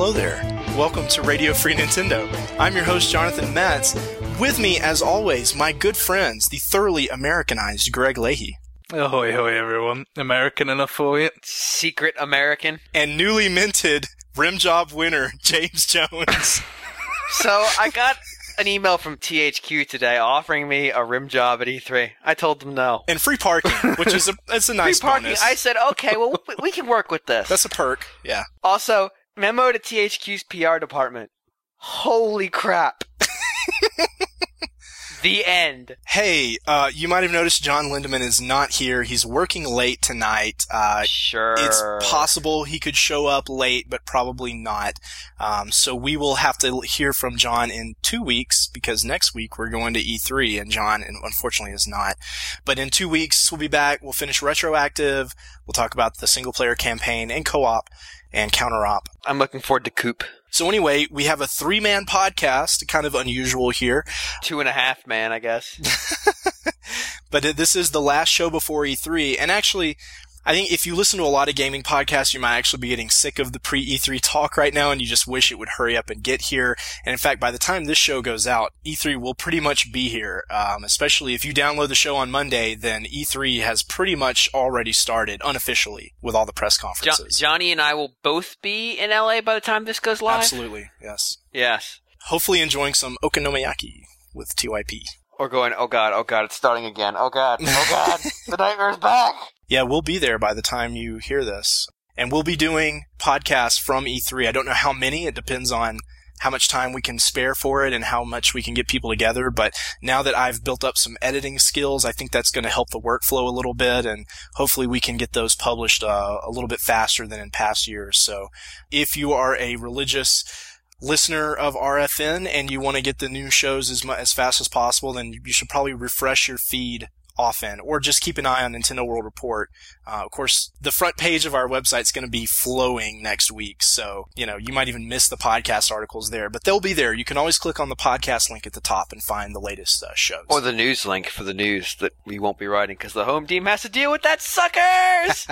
hello there. Welcome to Radio Free Nintendo. I'm your host, Jonathan Metz. With me, as always, my good friends, the thoroughly Americanized Greg Leahy. Ahoy, hoy, everyone. American enough for you? Secret American. And newly minted rim job winner, James Jones. So, I got an email from THQ today offering me a rim job at E3. I told them no. And free parking, which is it's a nice free parking. bonus. I said, okay, well, we can work with this. That's a perk, yeah. Also, memo to THQ's PR department. Holy crap. The end. Hey, you might have noticed John Lindemann is not here. He's working late tonight. Sure. It's possible he could show up late, but probably not. So we will have to hear from John in 2 weeks, because next week we're going to E3, and John, unfortunately, is not. But in 2 weeks, we'll be back. We'll finish Retroactive. We'll talk about the single-player campaign and co-op and counter-op. I'm looking forward to Coop. So anyway, we have a 3-man podcast, kind of unusual here. 2.5 man, I guess. But this is the last show before E3, and actually, I think if you listen to a lot of gaming podcasts, you might actually be getting sick of the pre-E3 talk right now, and you just wish it would hurry up and get here. And in fact, by the time this show goes out, E3 will pretty much be here. Especially if you download the show on Monday, then E3 has pretty much already started, unofficially, with all the press conferences. Johnny and I will both be in LA by the time this goes live? Absolutely, yes. Yes. Hopefully enjoying some okonomiyaki with TYP. Or going, oh god, it's starting again. Oh god, the nightmare's back! Yeah, we'll be there by the time you hear this. And we'll be doing podcasts from E3. I don't know how many. It depends on how much time we can spare for it and how much we can get people together. But now that I've built up some editing skills, I think that's going to help the workflow a little bit. And hopefully we can get those published a little bit faster than in past years. So if you are a religious listener of RFN and you want to get the new shows as fast as possible, then you should probably refresh your feed often, or just keep an eye on Nintendo World Report. Of course, the front page of our website is going to be flowing next week, so, you might even miss the podcast articles there, but they'll be there. You can always click on the podcast link at the top and find the latest shows. Or the news link for the news that we won't be writing because the home team has to deal with that suckers!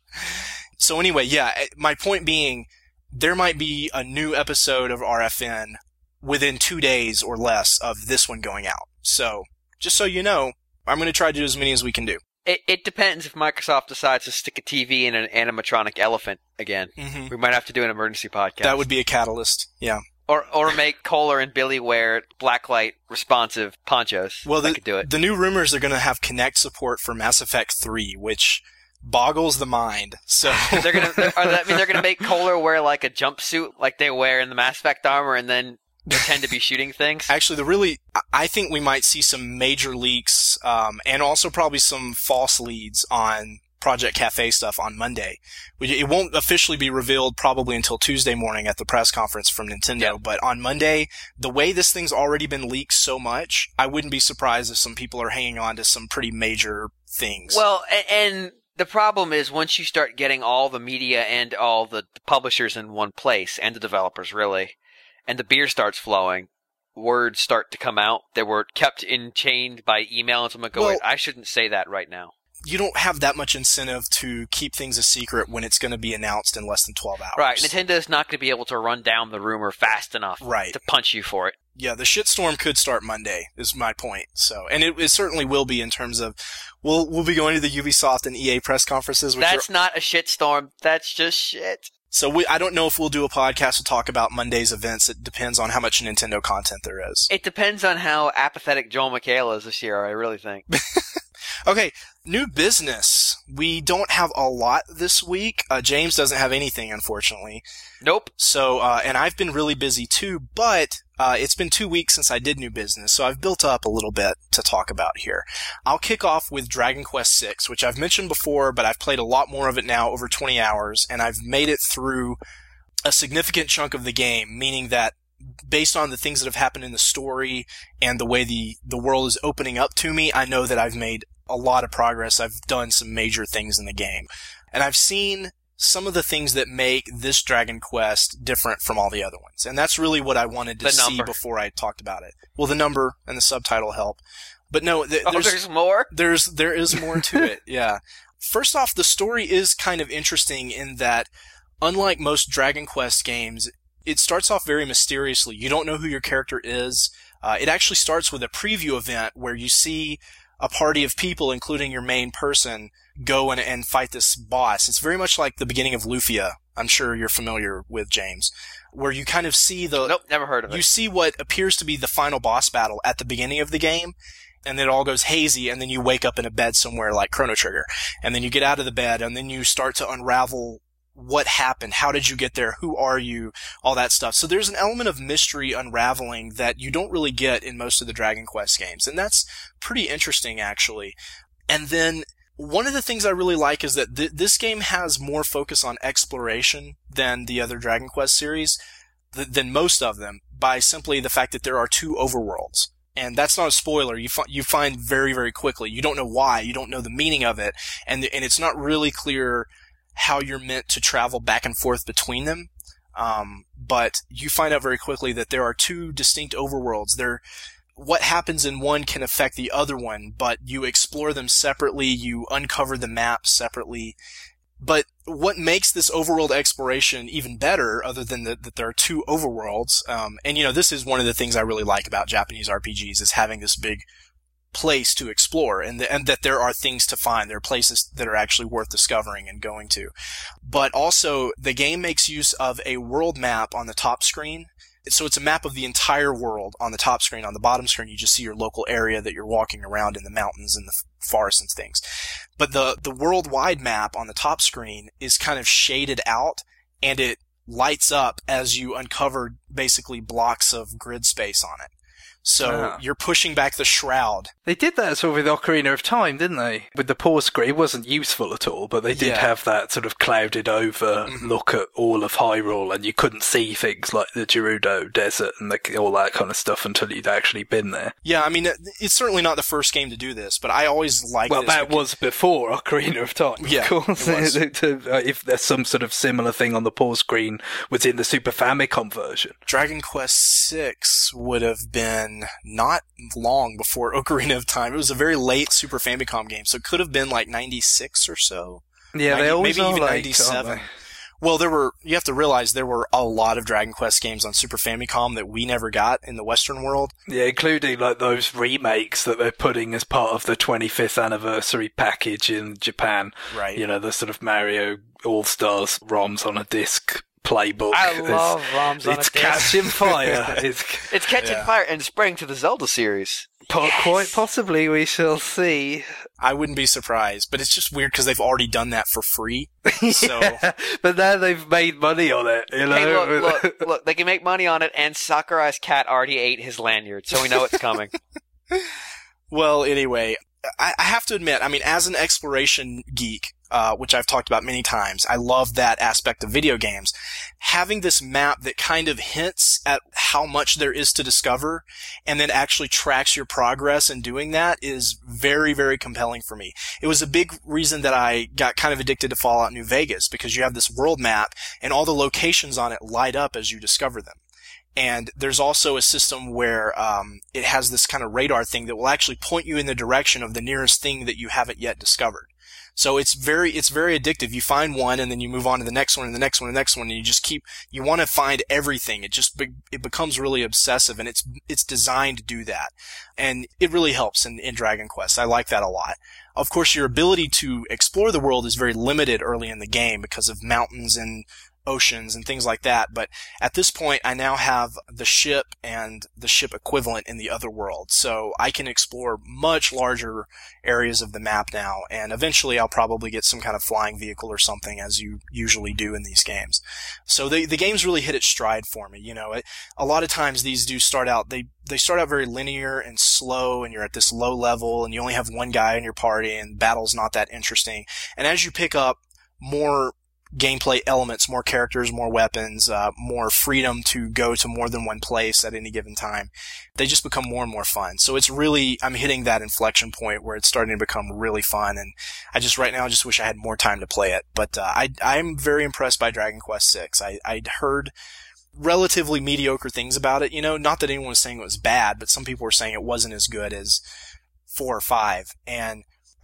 So anyway, yeah, my point being, there might be a new episode of RFN within 2 days or less of this one going out. So, just so you know, I'm going to try to do as many as we can do. It depends if Microsoft decides to stick a TV in an animatronic elephant again. Mm-hmm. We might have to do an emergency podcast. That would be a catalyst, yeah. Or make Kohler and Billy wear blacklight responsive ponchos. Well, could do it. The new rumors are going to have Kinect support for Mass Effect 3, which boggles the mind. So they're gonna make Kohler wear like a jumpsuit like they wear in the Mass Effect armor, and then pretend to be shooting things. Actually, I think we might see some major leaks, and also probably some false leads on Project Cafe stuff on Monday. It won't officially be revealed probably until Tuesday morning at the press conference from Nintendo, yep. But on Monday, the way this thing's already been leaked so much, I wouldn't be surprised if some people are hanging on to some pretty major things. Well, and the problem is once you start getting all the media and all the publishers in one place, and the developers really, and the beer starts flowing, words start to come out that were kept chained by email, and someone go, wait, I shouldn't say that right now. You don't have that much incentive to keep things a secret when it's going to be announced in less than 12 hours. Right, Nintendo's not going to be able to run down the rumor fast enough to punch you for it. Yeah, the shitstorm could start Monday, is my point. So, and it certainly will be in terms of, we'll be going to the Ubisoft and EA press conferences. That's not a shitstorm, that's just shit. So I don't know if we'll do a podcast to talk about Monday's events. It depends on how much Nintendo content there is. It depends on how apathetic Joel McHale is this year, I really think. Okay, new business. We don't have a lot this week. James doesn't have anything, unfortunately. Nope. So, and I've been really busy too, but it's been 2 weeks since I did new business, so I've built up a little bit to talk about here. I'll kick off with Dragon Quest VI, which I've mentioned before, but I've played a lot more of it now, over 20 hours, and I've made it through a significant chunk of the game, meaning that based on the things that have happened in the story and the way the world is opening up to me, I know that I've made a lot of progress. I've done some major things in the game. And I've seen some of the things that make this Dragon Quest different from all the other ones. And that's really what I wanted to see before I talked about it. Well, the number and the subtitle help. But no, there's more? There is more to it, yeah. First off, the story is kind of interesting in that, unlike most Dragon Quest games, it starts off very mysteriously. You don't know who your character is. It actually starts with a preview event where you see a party of people, including your main person, go and fight this boss. It's very much like the beginning of Lufia. I'm sure you're familiar with, James, where you kind of see Nope, never heard of it. You see what appears to be the final boss battle at the beginning of the game, and then it all goes hazy, and then you wake up in a bed somewhere like Chrono Trigger. And then you get out of the bed, and then you start to unravel what happened, how did you get there, who are you, all that stuff. So there's an element of mystery unraveling that you don't really get in most of the Dragon Quest games, and that's pretty interesting, actually. And then one of the things I really like is that this game has more focus on exploration than the other Dragon Quest series, than most of them, by simply the fact that there are 2 overworlds. And that's not a spoiler. You find very, very quickly. You don't know why. You don't know the meaning of it. And it's not really clear how you're meant to travel back and forth between them. But you find out very quickly that there are 2 distinct overworlds. What happens in one can affect the other one, but you explore them separately, you uncover the map separately. But what makes this overworld exploration even better, other than that there are 2 overworlds, and this is one of the things I really like about Japanese RPGs, is having this big place to explore, and that there are things to find. There are places that are actually worth discovering and going to. But also, the game makes use of a world map on the top screen. So it's a map of the entire world on the top screen. On the bottom screen, you just see your local area that you're walking around in, the mountains and the forests and things. But the worldwide map on the top screen is kind of shaded out, and it lights up as you uncover basically blocks of grid space on it. So you're pushing back the shroud. They did that sort of with Ocarina of Time, didn't they? With the pause screen, it wasn't useful at all, but they did have that sort of clouded over look at all of Hyrule, and you couldn't see things like the Gerudo Desert and all that kind of stuff until you'd actually been there. Yeah, I mean, it's certainly not the first game to do this, but I always liked this. Well, that was before Ocarina of Time, of course. If there's some sort of similar thing on the pause screen within the Super Famicom version. Dragon Quest VI would have been not long before Ocarina of Time. It was a very late Super Famicom game, so it could have been like 96 or so. Yeah, they always maybe are even late, 97. Well, you have to realize there were a lot of Dragon Quest games on Super Famicom that we never got in the Western world. Yeah, including like those remakes that they're putting as part of the 25th anniversary package in Japan. Right. The sort of Mario All-Stars ROMs on a disc playbook. I love ROMs on a disc. It's catching fire. It's catching fire and spreading to the Zelda series. Quite possibly, we shall see. I wouldn't be surprised, but it's just weird because they've already done that for free. So. But now they've made money on it, Hey, look, they can make money on it, and Sakurai's cat already ate his lanyard, so we know it's coming. Well, anyway, I have to admit, I mean, as an exploration geek, which I've talked about many times, I love that aspect of video games. Having this map that kind of hints at how much there is to discover and then actually tracks your progress in doing that is very, very compelling for me. It was a big reason that I got kind of addicted to Fallout New Vegas, because you have this world map and all the locations on it light up as you discover them. And there's also a system where it has this kind of radar thing that will actually point you in the direction of the nearest thing that you haven't yet discovered. So it's very addictive. You find one and then you move on to the next one and the next one and the next one, and you want to find everything. It becomes really obsessive, and it's designed to do that. And it really helps in Dragon Quest. I like that a lot. Of course, your ability to explore the world is very limited early in the game because of mountains and oceans and things like that, but at this point I now have the ship and the ship equivalent in the other world, so I can explore much larger areas of the map now, and eventually I'll probably get some kind of flying vehicle or something, as you usually do in these games. So the game's really hit its stride for me. A lot of times these do start out, they start out very linear and slow, and you're at this low level and you only have one guy in your party and battle's not that interesting, and as you pick up more gameplay elements, more characters, more weapons, more freedom to go to more than one place at any given time, they just become more and more fun. So I'm hitting that inflection point where it's starting to become really fun, and right now I just wish I had more time to play it. But I'm very impressed by Dragon Quest VI. I'd heard relatively mediocre things about it, not that anyone was saying it was bad, but some people were saying it wasn't as good as 4 or 5, and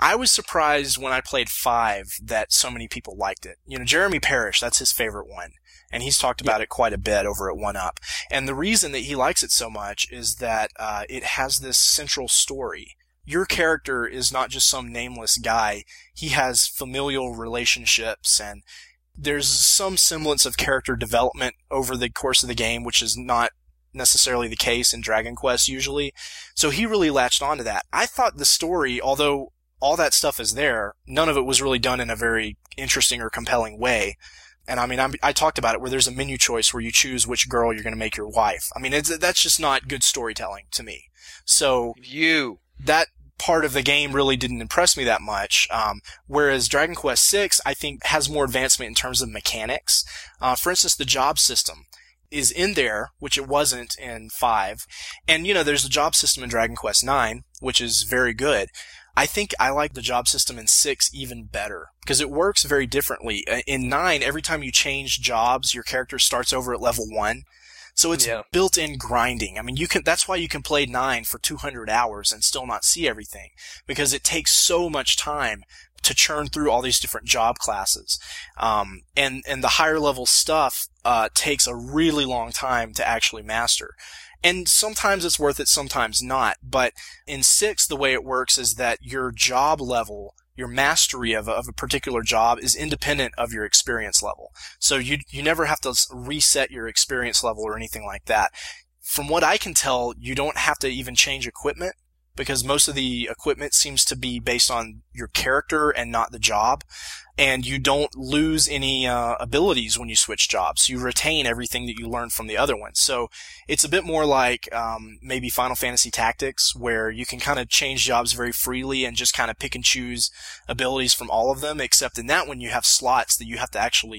I was surprised when I played 5 that so many people liked it. Jeremy Parrish, that's his favorite one. And he's talked about it quite a bit over at 1UP. And the reason that he likes it so much is that it has this central story. Your character is not just some nameless guy. He has familial relationships, and there's some semblance of character development over the course of the game, which is not necessarily the case in Dragon Quest usually. So he really latched onto that. I thought the story, although all that stuff is there, none of it was really done in a very interesting or compelling way. And I mean, I talked about it where there's a menu choice where you choose which girl you're going to make your wife. I mean, that's just not good storytelling to me. So that part of the game really didn't impress me that much. Whereas Dragon Quest VI, I think, has more advancement in terms of mechanics. For instance, the job system is in there, which it wasn't in 5. And, there's a job system in Dragon Quest IX, which is very good. I think I like the job system in 6 even better because it works very differently. In 9, every time you change jobs, your character starts over at level 1. So it's built-in grinding. I mean, that's why you can play 9 for 200 hours and still not see everything, because it takes so much time to churn through all these different job classes. And the higher level stuff takes a really long time to actually master. And sometimes it's worth it, sometimes not. But in 6, the way it works is that your job level, your mastery of a particular job is independent of your experience level. So you never have to reset your experience level or anything like that. From what I can tell, you don't have to even change equipment, because most of the equipment seems to be based on your character and not the job. And you don't lose any abilities when you switch jobs. You retain everything that you learned from the other ones. So it's a bit more like maybe Final Fantasy Tactics, where you can kind of change jobs very freely and just kind of pick and choose abilities from all of them, except in that one you have slots that you have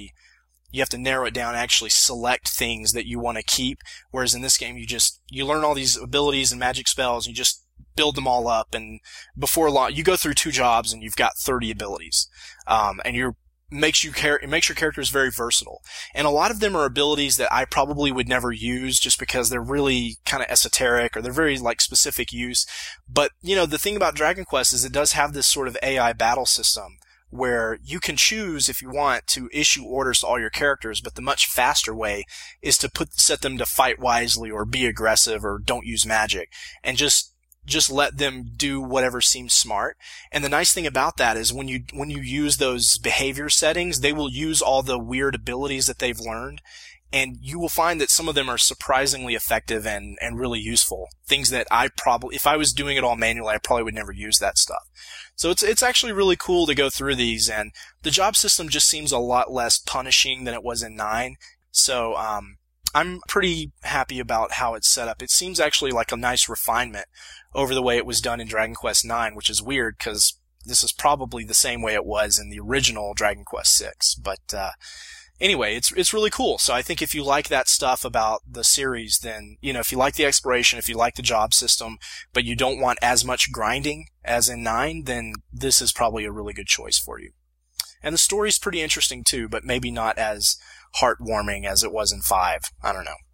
to narrow it down, actually select things that you want to keep. Whereas in this game, you learn all these abilities and magic spells, and you just build them all up, and before long, you go through 2 jobs and you've got 30 abilities. And it makes your characters very versatile. And a lot of them are abilities that I probably would never use just because they're really kind of esoteric, or they're very specific use. But, the thing about Dragon Quest is it does have this sort of AI battle system where you can choose, if you want, to issue orders to all your characters, but the much faster way is to set them to fight wisely or be aggressive or don't use magic, and just let them do whatever seems smart. And the nice thing about that is when you use those behavior settings, they will use all the weird abilities that they've learned, and you will find that some of them are surprisingly effective and really useful. Things that if I was doing it all manually, I probably would never use that stuff. So it's actually really cool to go through these, and the job system just seems a lot less punishing than it was in 9. So I'm pretty happy about how it's set up. It seems actually like a nice refinement over the way it was done in Dragon Quest IX, which is weird because this is probably the same way it was in the original Dragon Quest VI. But anyway, it's really cool. So I think if you like that stuff about the series, then, if you like the exploration, if you like the job system, but you don't want as much grinding as in 9, then this is probably a really good choice for you. And the story's pretty interesting too, but maybe not as heartwarming as it was in 5. I don't know.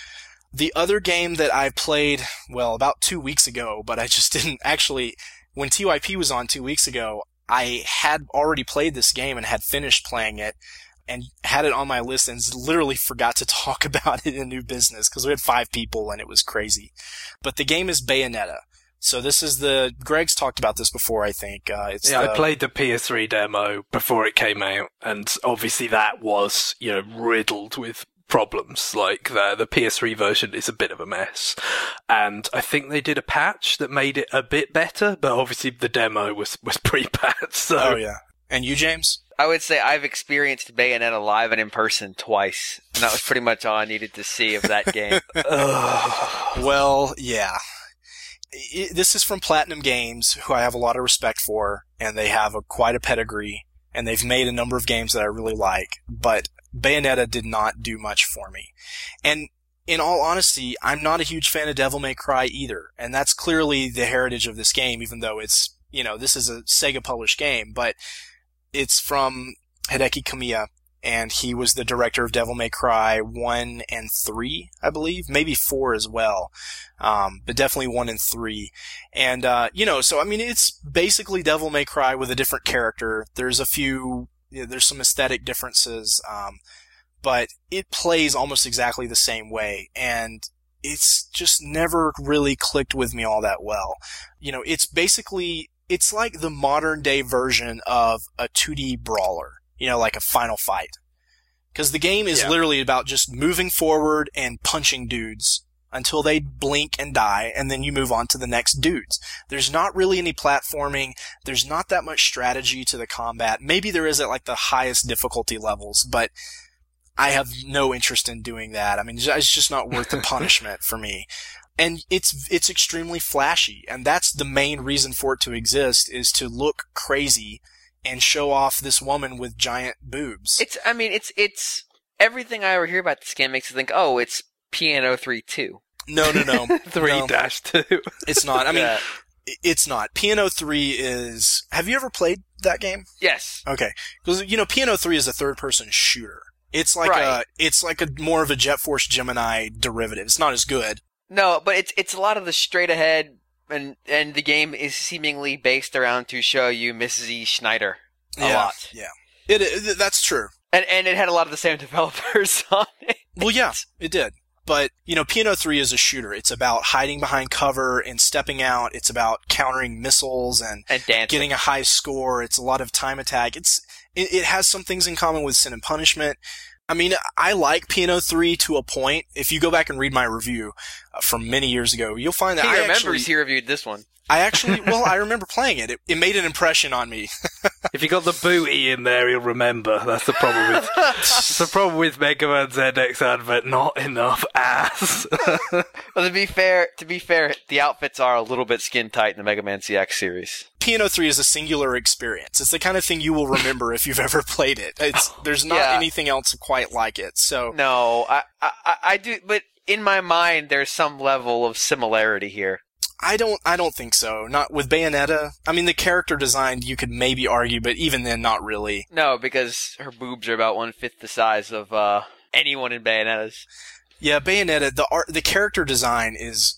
The other game that I played, about 2 weeks ago, but I just didn't actually, when TYP was on 2 weeks ago, I had already played this game and had finished playing it and had it on my list and literally forgot to talk about it in New Business because we had 5 people and it was crazy. But the game is Bayonetta. So this is Greg's talked about this before, I think. I played the PS3 demo before it came out, and obviously that was, riddled with problems. Like the PS3 version is a bit of a mess, and I think they did a patch that made it a bit better, but obviously the demo was pretty bad. So. Oh yeah. And you, James? I would say I've experienced Bayonetta live and in person twice, and that was pretty much all I needed to see of that game. Well, yeah. This is from Platinum Games, who I have a lot of respect for, and they have quite a pedigree, and they've made a number of games that I really like, but Bayonetta did not do much for me. And in all honesty, I'm not a huge fan of Devil May Cry either, and that's clearly the heritage of this game, even though it's, this is a Sega-published game, but it's from Hideki Kamiya, and he was the director of Devil May Cry 1 and 3, I believe, maybe 4 as well, but definitely 1 and 3. And so I mean, it's basically Devil May Cry with a different character. There's a few, there's some aesthetic differences, but it plays almost exactly the same way, and it's just never really clicked with me all that well. It's like the modern day version of a 2D brawler, like a Final Fight. Because the game is literally about just moving forward and punching dudes until they blink and die, and then you move on to the next dudes. There's not really any platforming. There's not that much strategy to the combat. Maybe there is at like the highest difficulty levels, but I have no interest in doing that. I mean, it's just not worth the punishment for me. And it's extremely flashy, and that's the main reason for it to exist, is to look crazy and show off this woman with giant boobs. It's everything I ever hear about this game makes me think, oh, it's Piano 3-2. No. 3-2. It's not. I mean, it's not. Piano 3 is... Have you ever played that game? Yes. Okay. Because, Piano 3 is a third-person shooter. It's like a more of a Jet Force Gemini derivative. It's not as good. No, but it's a lot of the straight ahead, and the game is seemingly based around to show you Mrs. E. Schneider a lot. Yeah. That's true. And it had a lot of the same developers on it. Well, yeah, it did. But, Piano 3 is a shooter. It's about hiding behind cover and stepping out. It's about countering missiles and getting a high score. It's a lot of time attack. It has some things in common with Sin and Punishment. I mean, I like Piano 3 to a point. If you go back and read my review from many years ago, you'll find that he reviewed this one. I remember playing it. It made an impression on me. If you got the booty in there, you'll remember. That's the problem with Mega Man ZX Advent. Not enough ass. Well, to be fair, the outfits are a little bit skin tight in the Mega Man ZX series. Piano 3 is a singular experience. It's the kind of thing you will remember if you've ever played it. There's not anything else quite like it. So no, I do, but in my mind, there's some level of similarity here. I don't think so. Not with Bayonetta. I mean, the character design you could maybe argue, but even then, not really. No, because her boobs are about 1/5 the size of anyone in Bayonetta's. Yeah, Bayonetta. The character design is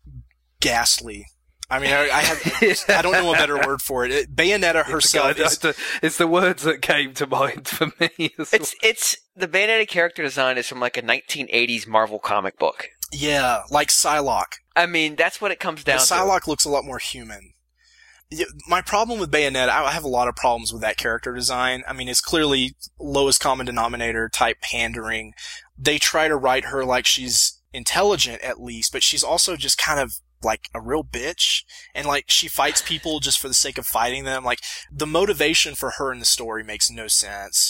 ghastly. I mean, I don't know a better word for it. Bayonetta herself it's the words that came to mind for me. It's the Bayonetta character design is from like a 1980s Marvel comic book. Yeah, like Psylocke. I mean, that's what it comes down to. Psylocke looks a lot more human. My problem with Bayonetta, I have a lot of problems with that character design. I mean, it's clearly lowest common denominator type pandering. They try to write her like she's intelligent at least, but she's also just kind of like a real bitch, and like she fights people just for the sake of fighting them. Like the motivation for her in the story makes no sense.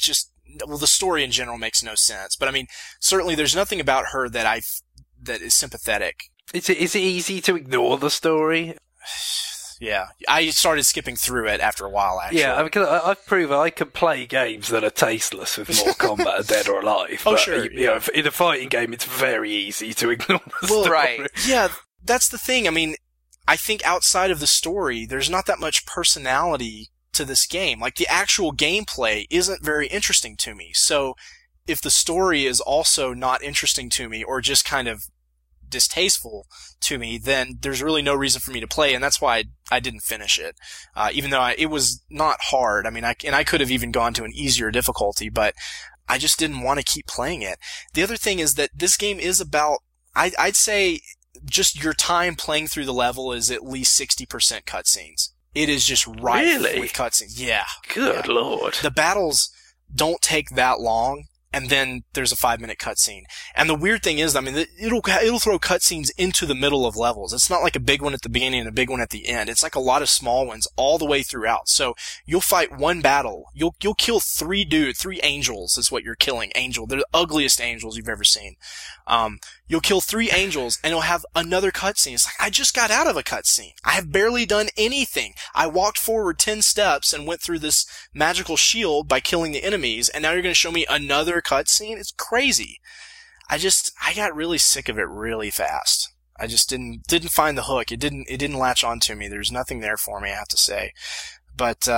The story in general makes no sense. But I mean, certainly there's nothing about her that is sympathetic. Is it easy to ignore the story? Yeah, I started skipping through it after a while, actually. Yeah, because I've proven I can play games that are tasteless with more combat, Dead or Alive. Oh, but, sure. In a fighting game, it's very easy to ignore the story. Right. Yeah, that's the thing. I mean, I think outside of the story, there's not that much personality to this game. Like, the actual gameplay isn't very interesting to me. So, if the story is also not interesting to me, or just kind of distasteful to me, then there's really no reason for me to play, and that's why I didn't finish it. Even though it was not hard. I mean, I could have even gone to an easier difficulty, but I just didn't want to keep playing it. The other thing is that this game is about, I'd say, just your time playing through the level is at least 60% cutscenes. It is just rife with cutscenes. Yeah. Good Lord. The battles don't take that long, and then there's a 5-minute cutscene. And the weird thing is, I mean, it'll throw cutscenes into the middle of levels. It's not like a big one at the beginning and a big one at the end. It's like a lot of small ones all the way throughout. So you'll fight one battle. You'll kill three angels is what you're killing. They're the ugliest angels you've ever seen. You'll kill 3 angels, and you'll have another cutscene. It's like, I just got out of a cutscene. I have barely done anything. I walked forward 10 steps and went through this magical shield by killing the enemies, and now you're going to show me another cutscene? It's crazy. I got really sick of it really fast. I just didn't find the hook. It didn't latch onto me. There's nothing there for me, I have to say. But,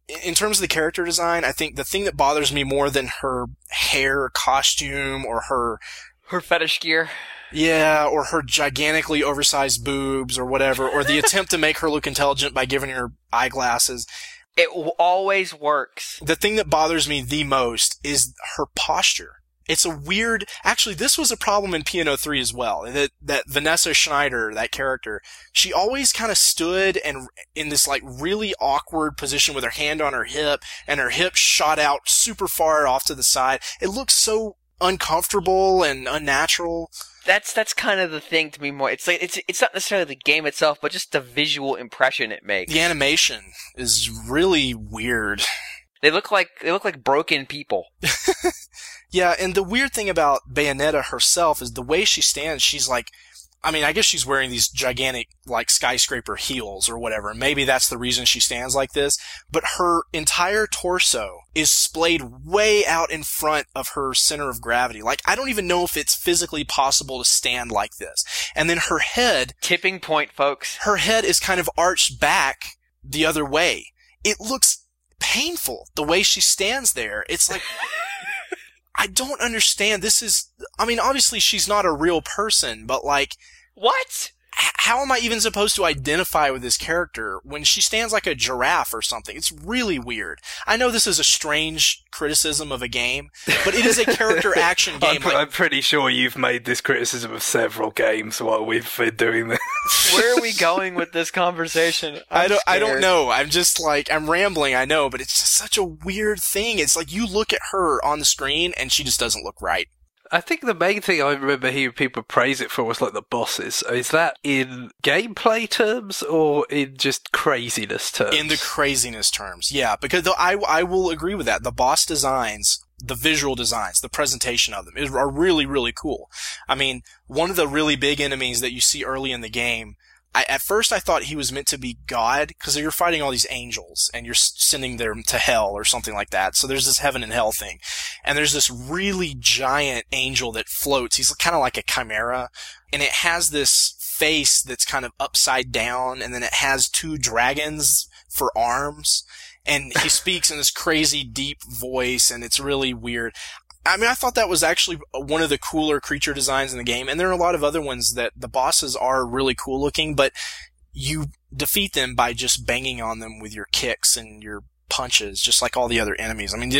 in terms of the character design, I think the thing that bothers me more than her hair, costume, or her fetish gear. Yeah, or her gigantically oversized boobs or whatever, or the attempt to make her look intelligent by giving her eyeglasses. It always works. The thing that bothers me the most is her posture. It's a weird... Actually, this was a problem in P&O 3 as well. That Vanessa Schneider, that character, she always kind of stood and in this like really awkward position with her hand on her hip, and her hip shot out super far off to the side. It looks so uncomfortable and unnatural. That's kind of the thing to me more. It's like it's not necessarily the game itself, but just the visual impression it makes. The animation is really weird. They look like broken people. Yeah, and the weird thing about Bayonetta herself is the way she stands. She's like, I mean, I guess she's wearing these gigantic, like, skyscraper heels or whatever. Maybe that's the reason she stands like this. But her entire torso is splayed way out in front of her center of gravity. Like, I don't even know if it's physically possible to stand like this. And then her head... Tipping point, folks. Her head is kind of arched back the other way. It looks painful, the way she stands there. It's like... I don't understand. I mean, obviously she's not a real person, but like... What? How am I even supposed to identify with this character when she stands like a giraffe or something? It's really weird. I know this is a strange criticism of a game, but it is a character action game. I'm pretty sure you've made this criticism of several games while we've been doing this. Where are we going with this conversation? I don't know. I'm just like, I'm rambling, I know, but it's just such a weird thing. It's like you look at her on the screen and she just doesn't look right. I think the main thing I remember hearing people praise it for was like the bosses. Is that in gameplay terms or in just craziness terms? In the craziness terms, yeah. Because I will agree with that. The boss designs, the visual designs, the presentation of them are really, really cool. I mean, one of the really big enemies that you see early in the game, at first I thought he was meant to be God, because you're fighting all these angels, and you're sending them to hell or something like that. So there's this heaven and hell thing. And there's this really giant angel that floats. He's kind of like a chimera, and it has this face that's kind of upside down, and then it has two dragons for arms. And he speaks in this crazy deep voice, and it's really weird. I mean, I thought that was actually one of the cooler creature designs in the game, and there are a lot of other ones that the bosses are really cool looking, but you defeat them by just banging on them with your kicks and your punches, just like all the other enemies. I mean,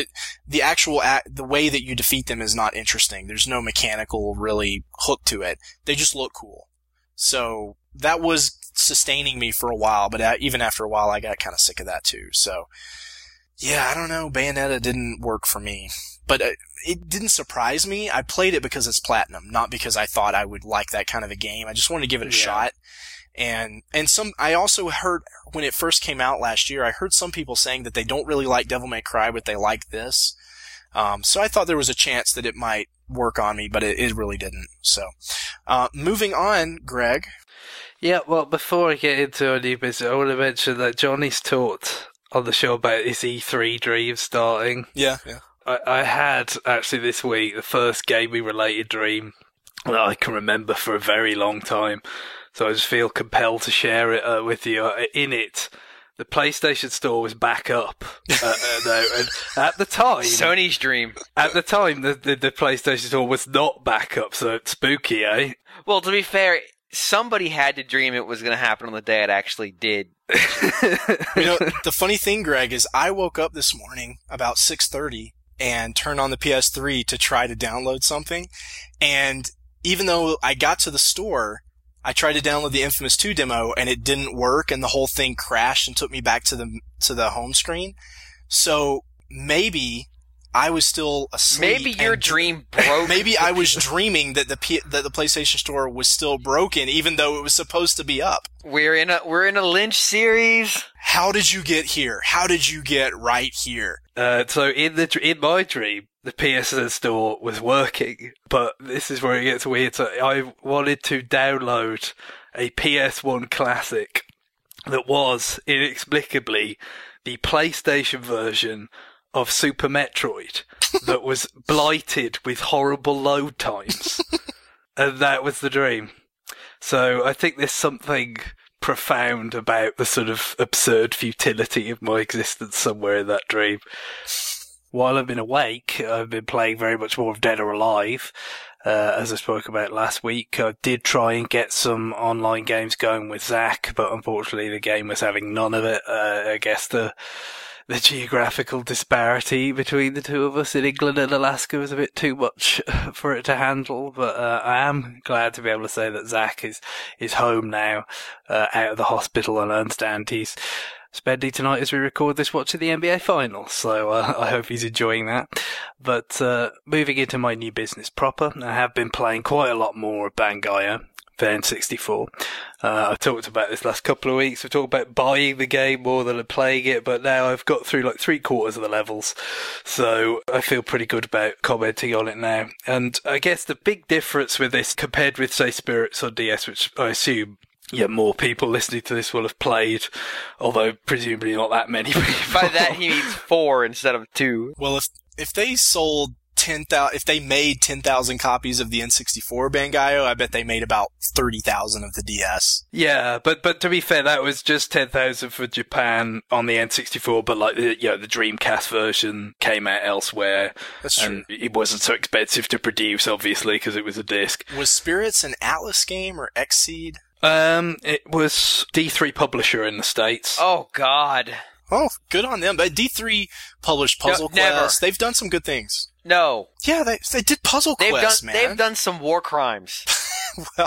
the way that you defeat them is not interesting. There's no mechanical, really, hook to it. They just look cool. So, that was sustaining me for a while, but even after a while, I got kind of sick of that too. So, yeah, I don't know. Bayonetta didn't work for me. But it didn't surprise me. I played it because it's platinum, not because I thought I would like that kind of a game. I just wanted to give it a shot. And I also heard when it first came out last year, I heard some people saying that they don't really like Devil May Cry, but they like this. So I thought there was a chance that it might work on me, but it really didn't. So, moving on, Greg. Yeah, well, before I get into our new business, I want to mention that Johnny's talked on the show about his E3 dream starting. Yeah. I had, actually, this week, the first gaming-related dream that I can remember for a very long time. So I just feel compelled to share it with you. In it, the PlayStation Store was back up. And at the time... Sony's dream. At the time, the PlayStation Store was not back up, so it's spooky, eh? Well, to be fair, somebody had to dream it was going to happen on the day it actually did. You know, the funny thing, Greg, is I woke up this morning about 6:30 and turned on the PS3 to try to download something. And even though I got to the store, I tried to download the Infamous 2 demo and it didn't work and the whole thing crashed and took me back to the home screen. So maybe I was still asleep. Maybe your dream broke. Maybe I was dreaming that the PlayStation Store was still broken, even though it was supposed to be up. We're in a Lynch series. How did you get here? How did you get right here? So in my dream, the PSN Store was working, but this is where it gets weird. So I wanted to download a PS1 classic that was inexplicably the PlayStation version of Super Metroid that was blighted with horrible load times. And that was the dream. So I think there's something profound about the sort of absurd futility of my existence somewhere in that dream. While I've been awake, I've been playing very much more of Dead or Alive. As I spoke about last week, I did try and get some online games going with Zach, but unfortunately the game was having none of it. I guess the geographical disparity between the two of us in England and Alaska was a bit too much for it to handle, but I am glad to be able to say that Zach is home now, out of the hospital, and I understand he's spending tonight as we record this watching the NBA Finals, so I hope he's enjoying that. But moving into my new business proper, I have been playing quite a lot more of Bangayo for N64. I talked about this last couple of weeks. We talked about buying the game more than playing it, but now I've got through like 3/4 of the levels, so I feel pretty good about commenting on it now. And I guess the big difference with this compared with, say, Spirits on DS, which I assume more people listening to this will have played, although presumably not that many people. By that he means 4 instead of 2. Well, if they sold 10,000, if they made 10,000 copies of the N64 Bangayo, I bet they made about 30,000 of the DS. Yeah, but to be fair, that was just 10,000 for Japan on the N64, but like the Dreamcast version came out elsewhere. That's true. And it wasn't so expensive to produce, obviously, because it was a disc. Was Spirits an Atlas game or Xseed? It was D3 Publisher in the States. Oh, God. Oh, good on them. But D3 published Puzzle Quest. Never. They've done some good things. No. Yeah, they did Puzzle Quest, man. They've done some war crimes. Well,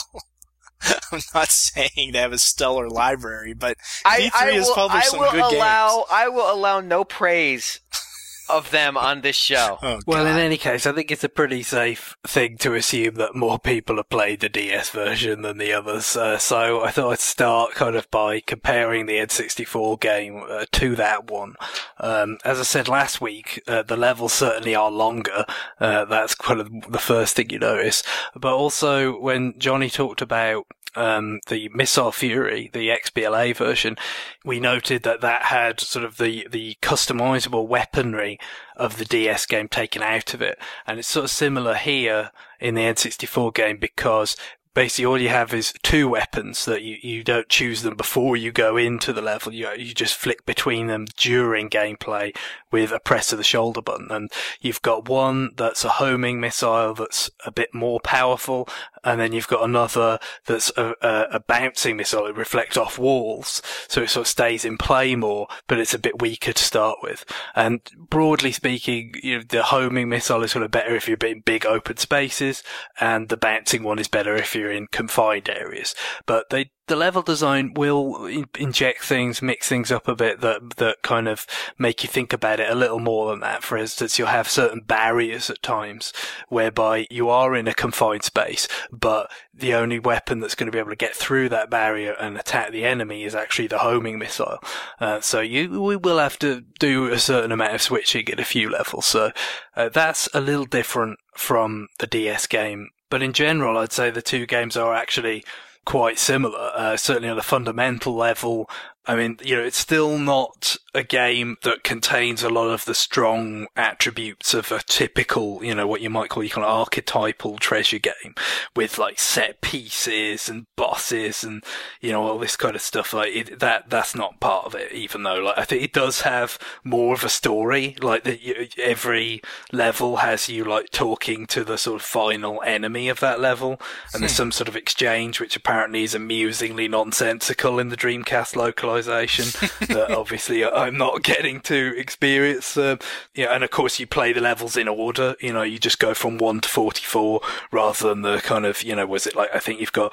I'm not saying they have a stellar library, but D3 has published some good games. I will allow no praise of them on this show. Oh, well, in any case, I think it's a pretty safe thing to assume that more people have played the DS version than the others. So I thought I'd start kind of by comparing the N64 game to that one. As I said last week, the levels certainly are longer. That's kind of the first thing you notice. But also, when Johnny talked about the Missile Fury, the XBLA version, we noted that had sort of the customizable weaponry of the DS game taken out of it. And it's sort of similar here in the N64 game, because basically all you have is 2 weapons that you don't choose them before you go into the level. You just flick between them during gameplay with a press of the shoulder button. And you've got one that's a homing missile that's a bit more powerful, and then you've got another that's a bouncing missile that reflects off walls, so it sort of stays in play more, but it's a bit weaker to start with. And broadly speaking, the homing missile is sort of better if you're in big open spaces, and the bouncing one is better if you're in confined areas. But the level design will inject things, mix things up a bit that kind of make you think about it a little more than that. For instance, you'll have certain barriers at times whereby you are in a confined space, but the only weapon that's going to be able to get through that barrier and attack the enemy is actually the homing missile. So we will have to do a certain amount of switching in a few levels. So that's a little different from the DS game. But in general, I'd say the two games are actually quite similar, certainly on a fundamental level. I mean, it's still not a game that contains a lot of the strong attributes of a typical, what you might call your kind of archetypal treasure game with like set pieces and bosses and, all this kind of stuff. Like that's not part of it, even though like I think it does have more of a story. Like every level has you like talking to the sort of final enemy of that level, and there's some sort of exchange which apparently is amusingly nonsensical in the Dreamcast localization that obviously I'm not getting to experience. And of course you play the levels in order. You just go from 1 to 44 rather than the kind of, was it like, I think you've got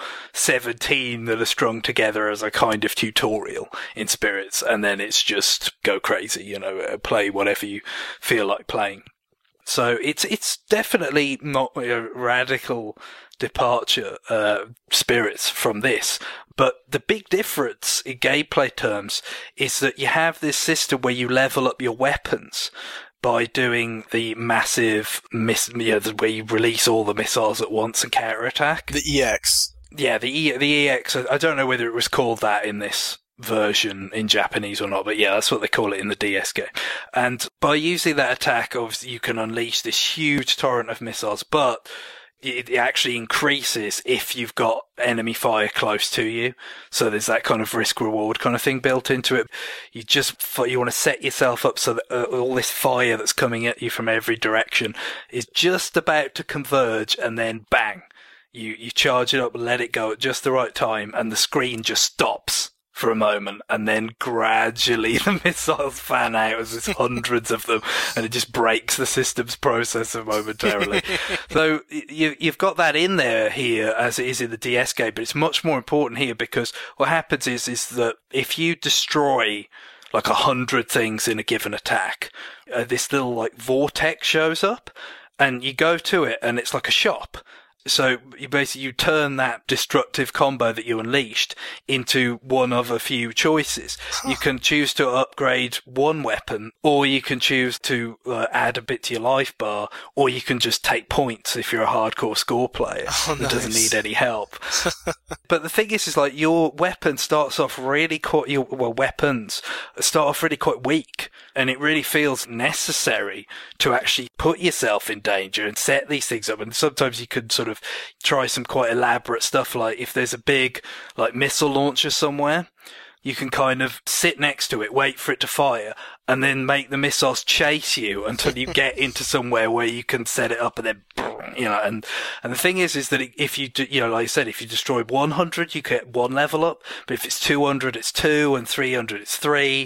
17 that are strung together as a kind of tutorial in Spirits, and then it's just go crazy, play whatever you feel like playing. So it's definitely not a radical departure, Spirits, from this. But the big difference in gameplay terms is that you have this system where you level up your weapons by doing the massive where you release all the missiles at once and counterattack. The EX. Yeah, the EX. I don't know whether it was called that in this version in Japanese or not, but yeah, that's what they call it in the DS game. And by using that attack, obviously you can unleash this huge torrent of missiles, but it actually increases if you've got enemy fire close to you. So there's that kind of risk reward kind of thing built into it. You want to set yourself up so that all this fire that's coming at you from every direction is just about to converge, and then bang, you charge it up and let it go at just the right time, and the screen just stops for a moment, and then gradually the missiles fan out as there's hundreds of them, and it just breaks the system's processor momentarily. So you've got that in there here as it is in the DS game, but it's much more important here because what happens is that if you destroy like 100 things in a given attack, this little like vortex shows up, and you go to it, and it's like a shop. So you turn that destructive combo that you unleashed into one of a few choices. You can choose to upgrade one weapon, or you can choose to add a bit to your life bar, or you can just take points if you're a hardcore score player that doesn't need any help. But the thing is like your weapon starts off really weapons start off really quite weak, and it really feels necessary to actually put yourself in danger and set these things up. And sometimes you could sort of try some quite elaborate stuff, like if there's a big like missile launcher somewhere, you can kind of sit next to it, wait for it to fire, and then make the missiles chase you until you get into somewhere where you can set it up, and then and the thing is that if you like I said, if you destroy 100 you get 1 level up, but if it's 200 it's 2, and 300 it's 3.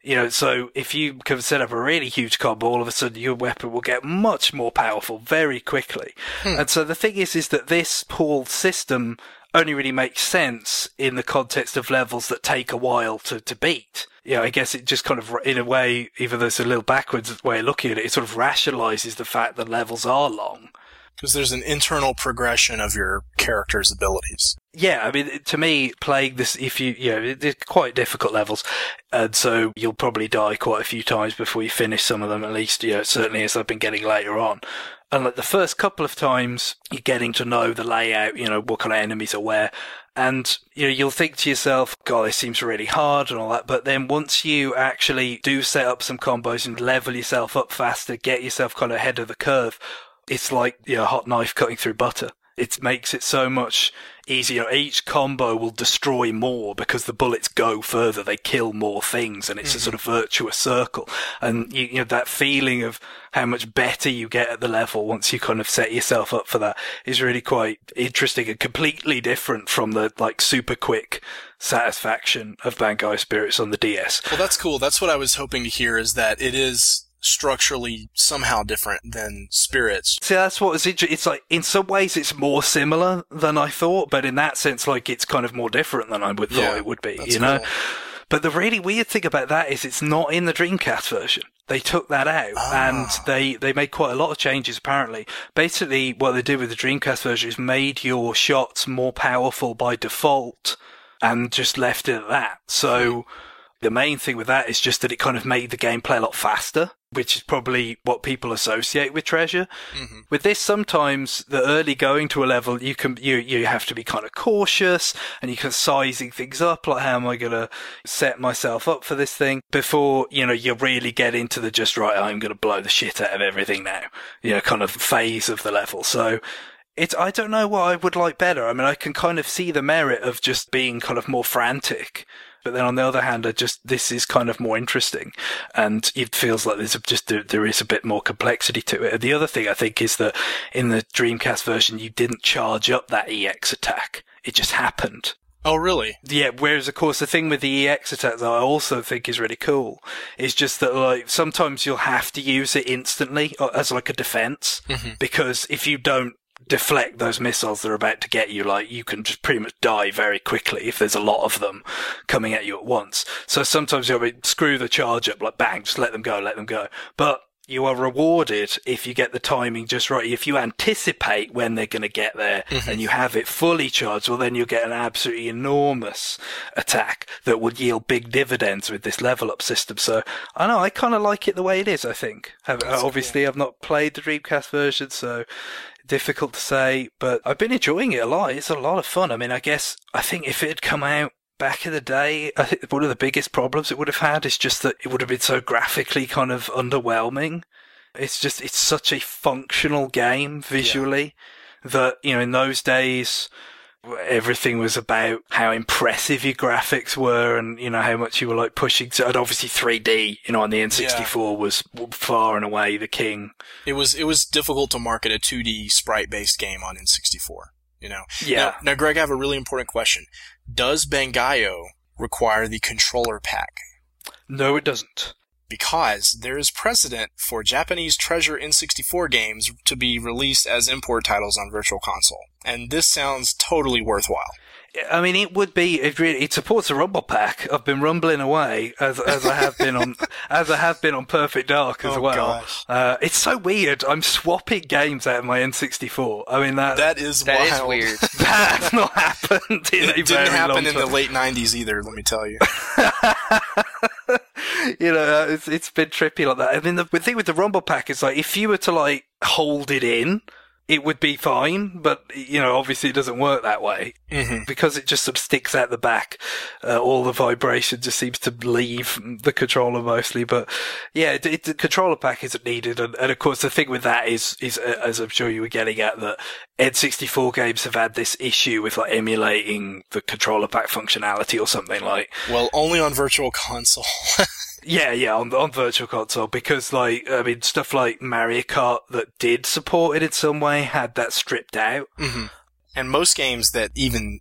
So if you can set up a really huge combo, all of a sudden your weapon will get much more powerful very quickly. And so the thing is that this pool system only really makes sense in the context of levels that take a while to beat. I guess it just kind of, in a way, even though it's a little backwards way of looking at it, it sort of rationalizes the fact that levels are long. Because there's an internal progression of your character's abilities. Yeah, I mean, to me, playing this, they're quite difficult levels, and so you'll probably die quite a few times before you finish some of them, at least, certainly as I've been getting later on. And like the first couple of times, you're getting to know the layout, what kind of enemies are where, and, you'll think to yourself, God, this seems really hard and all that, but then once you actually do set up some combos and level yourself up faster, get yourself kind of ahead of the curve, it's like a hot knife cutting through butter. It makes it so much easier. Each combo will destroy more because the bullets go further. They kill more things, and it's a sort of virtuous circle. And that feeling of how much better you get at the level once you kind of set yourself up for that is really quite interesting and completely different from the like super quick satisfaction of Bangai Spirits on the DS. Well, that's cool. That's what I was hoping to hear, is that it is structurally somehow different than Spirits. See, that's what was interesting. It's like, in some ways it's more similar than I thought, but in that sense, like, it's kind of more different than I would thought it would be, Cool. But the really weird thing about that is it's not in the Dreamcast version. They took that out, and they made quite a lot of changes, apparently. Basically, what they did with the Dreamcast version is made your shots more powerful by default, and just left it at that. So the main thing with that is just that it kind of made the gameplay a lot faster, which is probably what people associate with Treasure. Mm-hmm. With this, sometimes the early going to a level, you have to be kind of cautious, and you can sizing things up, like how am I going to set myself up for this thing before, you really get into the just right, I'm going to blow the shit out of everything now, kind of phase of the level. So I don't know what I would like better. I mean, I can kind of see the merit of just being kind of more frantic. But then on the other hand, this is kind of more interesting, and it feels like there is a bit more complexity to it. And the other thing I think is that in the Dreamcast version, you didn't charge up that EX attack. It just happened. Oh, really? Yeah, whereas, of course, the thing with the EX attack that I also think is really cool is just that, like, sometimes you'll have to use it instantly as, like, a defense, because if you don't deflect those missiles that are about to get you, like, you can just pretty much die very quickly if there's a lot of them coming at you at once. So sometimes you'll screw the charge up, like, bang, just let them go. But you are rewarded if you get the timing just right. If you anticipate when they're going to get there and you have it fully charged, well, then you'll get an absolutely enormous attack that would yield big dividends with this level up system. So I know, I kind of like it the way it is, I think. Obviously, cool. I've not played the Dreamcast version, so difficult to say, but I've been enjoying it a lot. It's a lot of fun. I mean, I think if it had come out back in the day, I think one of the biggest problems it would have had is just that it would have been so graphically kind of underwhelming. It's such a functional game visually that, in those days, everything was about how impressive your graphics were and, how much you were like pushing to, and obviously 3D, on the N64 was far and away the king. It was difficult to market a 2D sprite-based game on N64, Yeah. Now, Greg, I have a really important question. Does Bangai-O require the controller pack? No, it doesn't. Because there is precedent for Japanese Treasure N64 games to be released as import titles on Virtual Console. And this sounds totally worthwhile. I mean, it supports a rumble pack. I've been rumbling away as I have been on Perfect Dark as well. Gosh. It's so weird. I'm swapping games out of my N64. I mean, that is that wild. is weird. That has not happened in a It didn't very happen long in time. the late 90s either, let me tell you. It's been trippy like that. I mean, the thing with the rumble pack is like, if you were to like hold it in, it would be fine, but, obviously it doesn't work that way. Mm-hmm. Because it just sort of sticks out the back. All the vibration just seems to leave the controller mostly. But yeah, the controller pack isn't needed. And of course, the thing with that is, as I'm sure you were getting at, that N64 games have had this issue with like emulating the controller pack functionality or something like. Well, only on Virtual Console. Yeah, on Virtual Console, because stuff like Mario Kart that did support it in some way had that stripped out. Mm-hmm. And most games that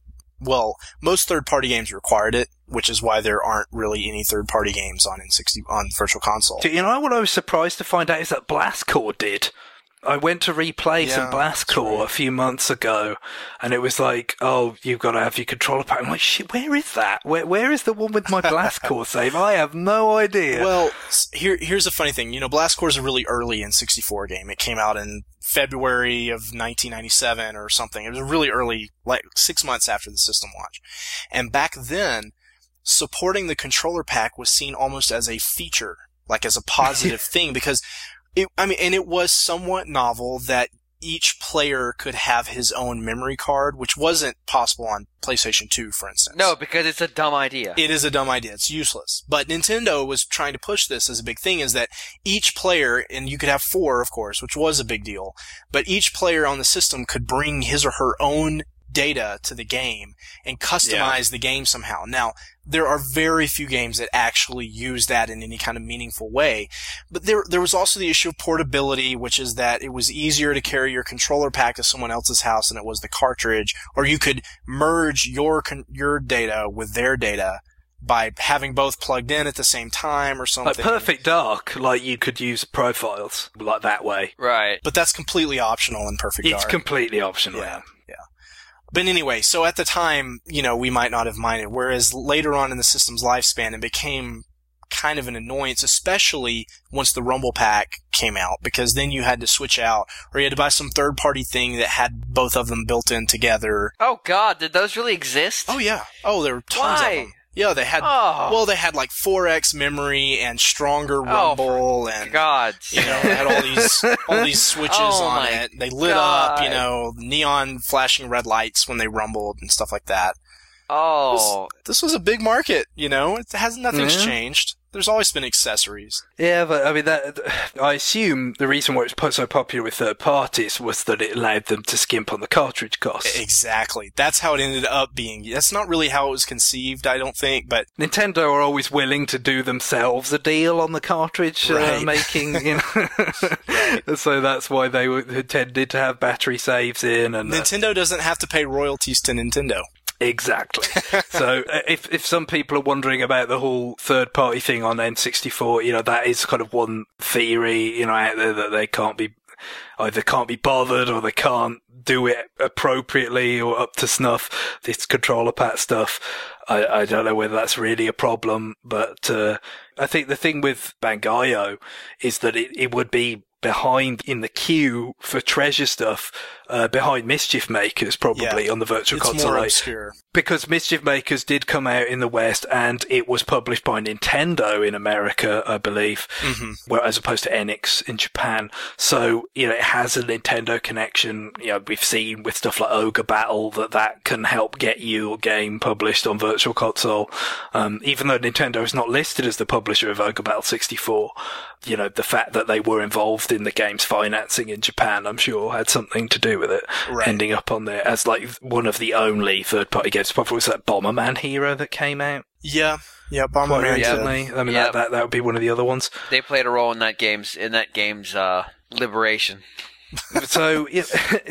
most third-party games required it, which is why there aren't really any third-party games on Virtual Console. What I was surprised to find out is that Blast Core did. I went to replay some Blast Core a few months ago, and it was like, oh, you've got to have your controller pack. I'm like, shit, where is that? Where is the one with my Blast Core save? I have no idea. Well, here's a funny thing. Blast Core is a really early N64 game. It came out in February of 1997 or something. It was really early, like 6 months after the system launch. And back then, supporting the controller pack was seen almost as a feature, like as a positive thing, because it was somewhat novel that each player could have his own memory card, which wasn't possible on PlayStation 2, for instance. No, because it's a dumb idea. It is a dumb idea. It's useless. But Nintendo was trying to push this as a big thing, is that each player, and you could have 4, of course, which was a big deal, but each player on the system could bring his or her own data to the game and customize the game somehow. Now, there are very few games that actually use that in any kind of meaningful way. But there was also the issue of portability, which is that it was easier to carry your controller pack to someone else's house than it was the cartridge, or you could merge your data with their data by having both plugged in at the same time or something. Like Perfect Dark, like you could use profiles like that way. Right. But that's completely optional in Perfect Dark. It's completely optional. Yeah. But anyway, so at the time, we might not have minded, whereas later on in the system's lifespan, it became kind of an annoyance, especially once the Rumble Pack came out, because then you had to switch out, or you had to buy some third-party thing that had both of them built in together. Oh God, did those really exist? Oh yeah. Oh, there were tons of them. Yeah, they had. Oh. Well, they had like 4x memory and stronger rumble, and God, they had all these switches on it. They lit up, neon flashing red lights when they rumbled and stuff like that. Oh, this was a big market. Nothing's changed. There's always been accessories. Yeah, but I mean, I assume the reason why it was so popular with third parties was that it allowed them to skimp on the cartridge costs. Exactly. That's how it ended up being. That's not really how it was conceived, I don't think, but Nintendo are always willing to do themselves a deal on the cartridge making, Right. So that's why they tended to have battery saves in. And Nintendo doesn't have to pay royalties to Nintendo. Exactly. So if some people are wondering about the whole third-party thing on N64, that is kind of one theory, out there, that they either can't be bothered or they can't do it appropriately or up to snuff. This controller pack stuff, I don't know whether that's really a problem, but I think the thing with Bangai-O is that it would be behind in the queue for treasure stuff, behind Mischief Makers probably on the Virtual Console. It's more obscure. Because Mischief Makers did come out in the West and it was published by Nintendo in America, I believe, as opposed to Enix in Japan. So, it has a Nintendo connection. We've seen with stuff like Ogre Battle that can help get your game published on Virtual Console. Even though Nintendo is not listed as the publisher of Ogre Battle 64, the fact that they were involved in the game's financing in Japan, I'm sure, had something to do do with it, ending up on there as like one of the only third-party games. Apart from was that Bomberman Hero that came out. Yeah, Bomberman recently. I mean, that would be one of the other ones. They played a role in that game's liberation. So I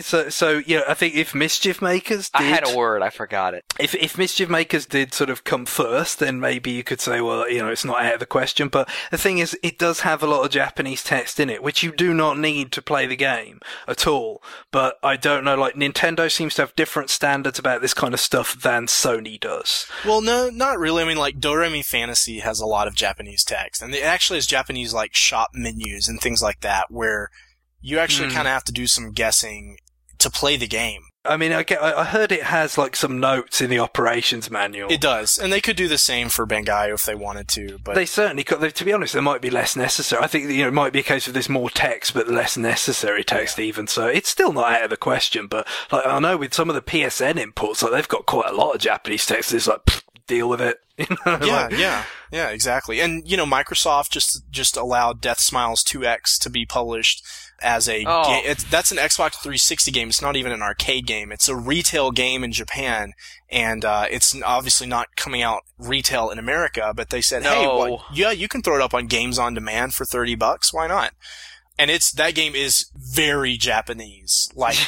think if Mischief Makers did... I had a word, I forgot it. If Mischief Makers did sort of come first, then maybe you could say, well, it's not out of the question. But the thing is, it does have a lot of Japanese text in it, which you do not need to play the game at all. But I don't know, like, Nintendo seems to have different standards about this kind of stuff than Sony does. Well, no, not really. I mean, like, Doremi Fantasy has a lot of Japanese text. And it actually has Japanese, like, shop menus and things like that, where you actually kind of have to do some guessing to play the game. I mean, I heard it has like some notes in the operations manual. It does, and they could do the same for Bangai if they wanted to. But they certainly could. To be honest, there might be less necessary. I think it might be a case of there's more text, but less necessary text even. So it's still not out of the question. But like I know with some of the PSN inputs, like they've got quite a lot of Japanese text. It's like deal with it. Yeah, exactly. And Microsoft just allowed Death Smiles 2X to be published as a game. That's an Xbox 360 game. It's not even an arcade game. It's a retail game in Japan, and it's obviously not coming out retail in America. But they said, you can throw it up on Games on Demand for $30. Why not? And that game is very Japanese. Like,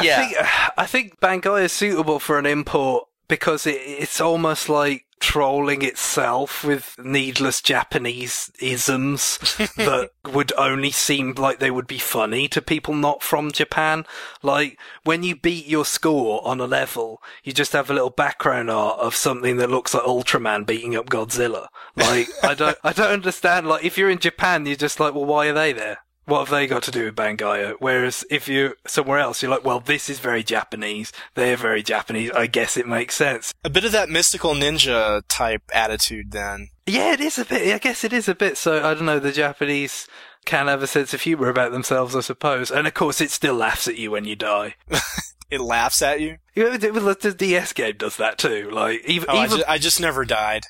I think Bangai is suitable for an import because it's almost like trolling itself with needless Japanese isms that would only seem like they would be funny to people not from Japan. Like, when you beat your score on a level, you just have a little background art of something that looks like Ultraman beating up Godzilla. Like, I don't understand. Like, if you're in Japan, you're just like, well, why are they there? What have they got to do with Bangai? Whereas if you're somewhere else, you're like, well, this is very Japanese. They're very Japanese. I guess it makes sense. A bit of that mystical ninja type attitude then. Yeah, it is a bit. I guess it is a bit. So, I don't know, the Japanese can have a sense of humor about themselves, I suppose. And of course, it still laughs at you when you die. It laughs at you? The DS game does that too. Like, I just never died.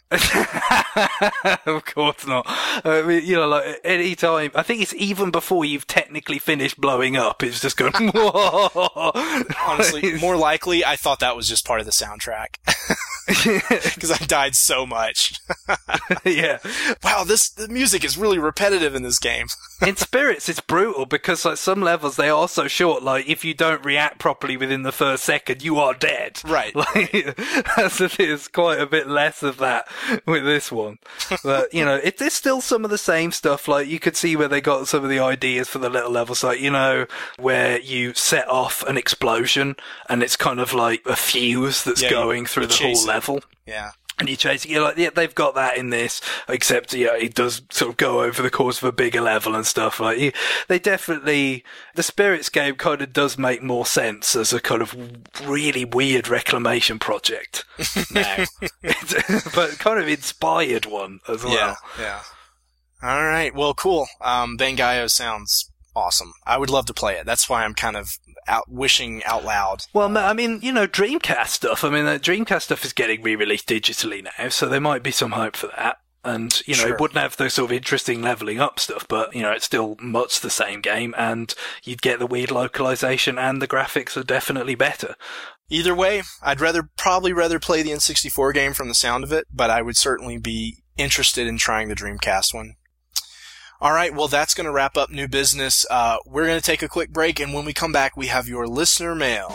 Of course not. I mean, like, any time, I think it's even before you've technically finished blowing up, it's just going, whoa. Honestly, more likely, I thought that was just part of the soundtrack. Because I died so much. Yeah. Wow, the music is really repetitive in this game. In Spirits, it's brutal because, like, some levels, they are so short, like, if you don't react properly within the first second, you are dead. Right. Like, as it is, quite a bit less of that with this one. But, there's still some of the same stuff. Like, you could see where they got some of the ideas for the little levels. Like, where you set off an explosion and it's kind of like a fuse that's going through the whole level. Yeah. And you chase it, you're like, yeah, they've got that in this, except, it does sort of go over the course of a bigger level and stuff. Like, they definitely, the Spirits game kind of does make more sense as a kind of really weird reclamation project now. But kind of inspired one as well. Yeah. All right. Well, cool. Bangai sounds awesome. I would love to play it. That's why I'm kind of wishing out loud. Well, I mean, Dreamcast stuff. I mean, Dreamcast stuff is getting re-released digitally now, so there might be some hope for that. And, Sure. It wouldn't have those sort of interesting leveling up stuff, but, it's still much the same game, and you'd get the weird localization, and the graphics are definitely better. Either way, I'd probably rather play the N64 game from the sound of it, but I would certainly be interested in trying the Dreamcast one. All right, well, that's going to wrap up New Business. We're going to take a quick break, and when we come back, we have your listener mail.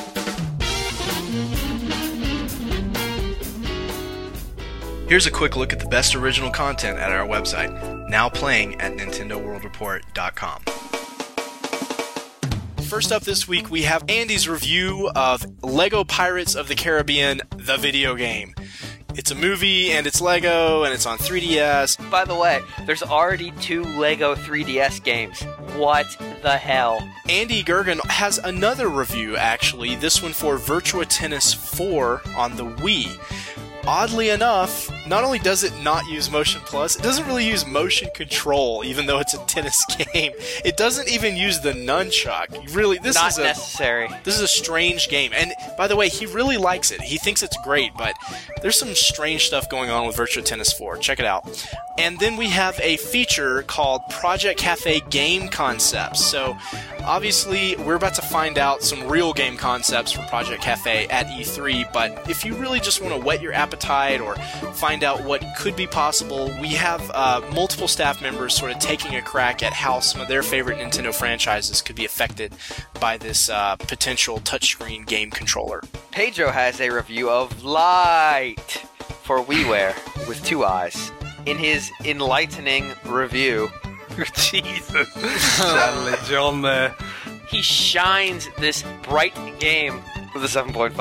Here's a quick look at the best original content at our website, now playing at NintendoWorldReport.com. First up this week, we have Andy's review of Lego Pirates of the Caribbean, the video game. It's a movie, and it's Lego, and it's on 3DS. By the way, there's already 2 Lego 3DS games. What the hell? Andy Gergen has another review, actually, this one for Virtua Tennis 4 on the Wii. Oddly enough, not only does it not use Motion Plus, it doesn't really use motion control, even though it's a tennis game. It doesn't even use the nunchuck. Really, this Not is necessary. This is a strange game. And by the way, he really likes it. He thinks it's great, but there's some strange stuff going on with Virtua Tennis 4. Check it out. And then we have a feature called Project Cafe Game Concepts. So obviously, we're about to find out some real game concepts for Project Cafe at E3, but if you really just want to whet your appetite or find out what could be possible, we have multiple staff members sort of taking a crack at how some of their favorite Nintendo franchises could be affected by this potential touchscreen game controller. Pedro has a review of Light for WiiWare with 2 eyes. In his enlightening review, Jesus. Sadly, John there. He shines this bright game with a 7.5.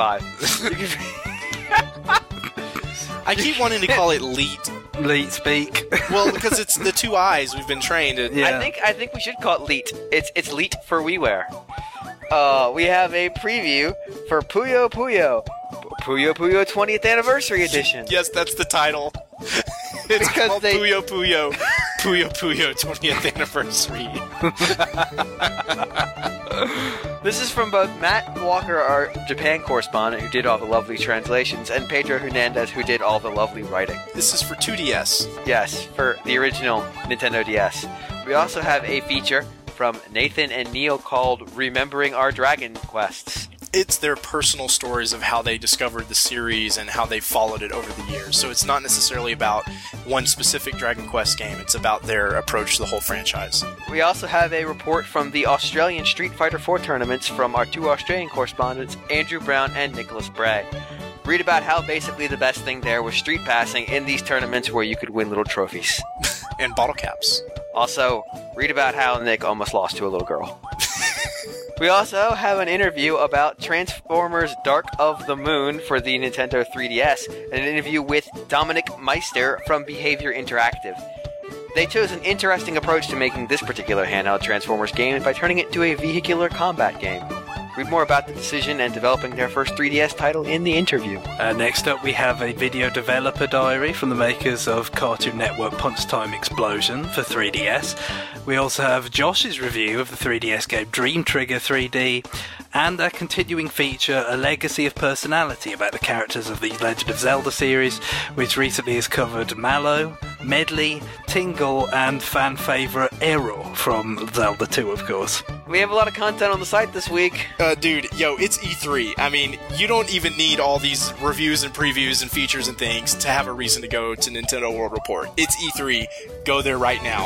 I keep wanting to call it Leet. Leet speak. Well, because it's the 2 eyes. We've been trained. Yeah. I think we should call it Leet. It's Leet for WiiWare. We have a preview for Puyo Puyo. Puyo Puyo 20th Anniversary Edition. Yes, that's the title. It's Because called they- Puyo Puyo. Puyo Puyo 20th Anniversary. This is from both Matt Walker, our Japan correspondent, who did all the lovely translations, and Pedro Hernandez, who did all the lovely writing. This is for 2DS. Yes, for the original Nintendo DS. We also have a feature from Nathan and Neil called Remembering Our Dragon Quests. It's their personal stories of how they discovered the series and how they followed it over the years. So it's not necessarily about one specific Dragon Quest game. It's about their approach to the whole franchise. We also have a report from the Australian Street Fighter 4 tournaments from our 2 Australian correspondents, Andrew Brown and Nicholas Bray. Read about how basically the best thing there was street passing in these tournaments where you could win little trophies. And bottle caps. Also, read about how Nick almost lost to a little girl. We also have an interview about Transformers Dark of the Moon for the Nintendo 3DS, and an interview with Dominic Meister from Behavior Interactive. They chose an interesting approach to making this particular handheld Transformers game by turning it to a vehicular combat game. Read more about the decision and developing their first 3DS title in the interview. Next up, we have a video developer diary from the makers of Cartoon Network Punch Time Explosion for 3DS. We also have Josh's review of the 3DS game Dream Trigger 3D, and a continuing feature, A Legacy of Personality, about the characters of the Legend of Zelda series, which recently has covered Mallow, Medley, Tingle, and fan favourite Aero from Zelda 2, of course. We have a lot of content on the site this week. Dude, it's E3. I mean, you don't even need all these reviews and previews and features and things to have a reason to go to Nintendo World Report. It's E3. Go there right now.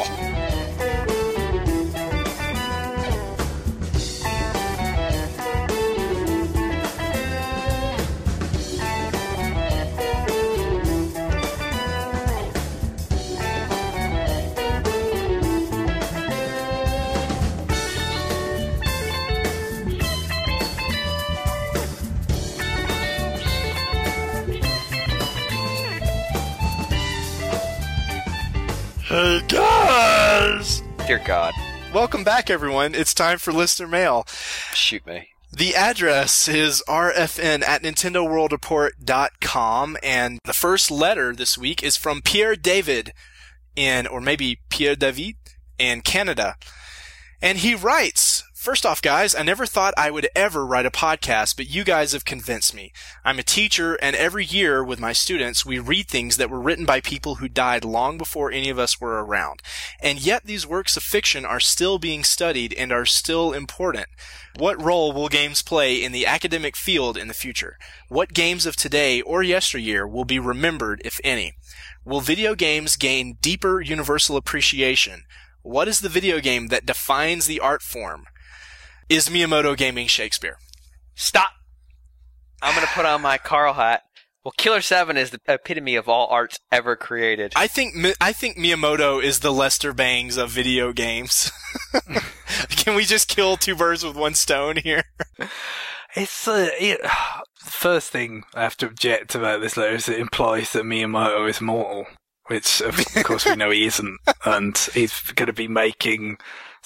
Hey guys! Dear God. Welcome back, everyone. It's time for listener mail. Shoot me. The address is rfn@nintendoworldreport.com, and the first letter this week is from Pierre David or maybe Pierre David in Canada. And he writes, "First off, guys, I never thought I would ever write a podcast, but you guys have convinced me. I'm a teacher, and every year with my students, we read things that were written by people who died long before any of us were around. And yet these works of fiction are still being studied and are still important. What role will games play in the academic field in the future? What games of today or yesteryear will be remembered, if any? Will video games gain deeper universal appreciation? What is the video game that defines the art form? Is Miyamoto gaming Shakespeare?" Stop! I'm gonna put on my Carl hat. Well, Killer 7 is the epitome of all arts ever created. I think Miyamoto is the Lester Bangs of video games. Can we just kill 2 birds with 1 stone here? It's the first thing I have to object about this letter is it implies that Miyamoto is mortal, which of course we know he isn't, and he's going to be making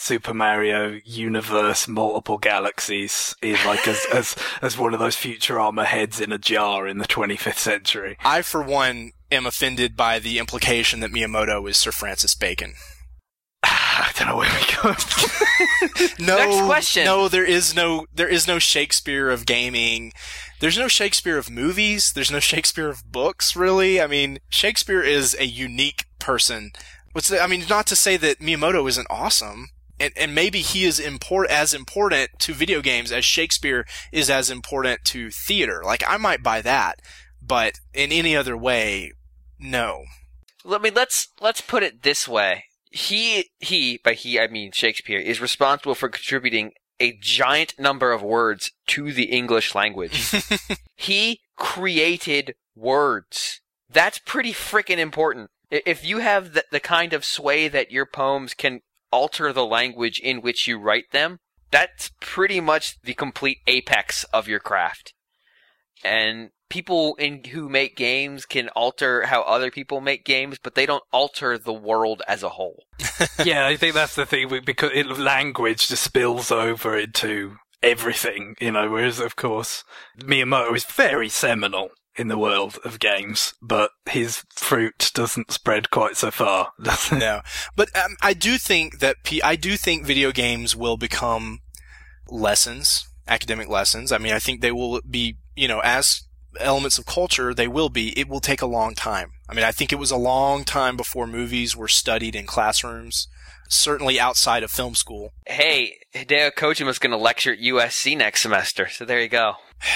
Super Mario universe, multiple galaxies, is like as one of those Futurama heads in a jar in the 25th century. I, for one, am offended by the implication that Miyamoto is Sir Francis Bacon. I don't know where we go. No, next question. No, there is no Shakespeare of gaming. There's no Shakespeare of movies. There's no Shakespeare of books, really. I mean, Shakespeare is a unique person. Not to say that Miyamoto isn't awesome, and maybe he is as important to video games as Shakespeare is as important to theater. Like, I might buy that, but in any other way, no. Let's put it this way. By he I mean Shakespeare, is responsible for contributing a giant number of words to the English language. He created words. That's pretty freaking important. If you have the kind of sway that your poems can alter the language in which you write them, that's pretty much the complete apex of your craft. And people who make games can alter how other people make games, but they don't alter the world as a whole. Yeah, I think that's the thing, because language just spills over into everything, whereas, of course, Miyamoto is very seminal in the world of games, but his fruit doesn't spread quite so far, does it? No. But I do think video games will become lessons, academic lessons. I mean, I think they will be, as elements of culture, they will be. It will take a long time. I mean, I think it was a long time before movies were studied in classrooms, certainly outside of film school. Hey, Hideo Kojima's going to lecture at USC next semester, so there you go.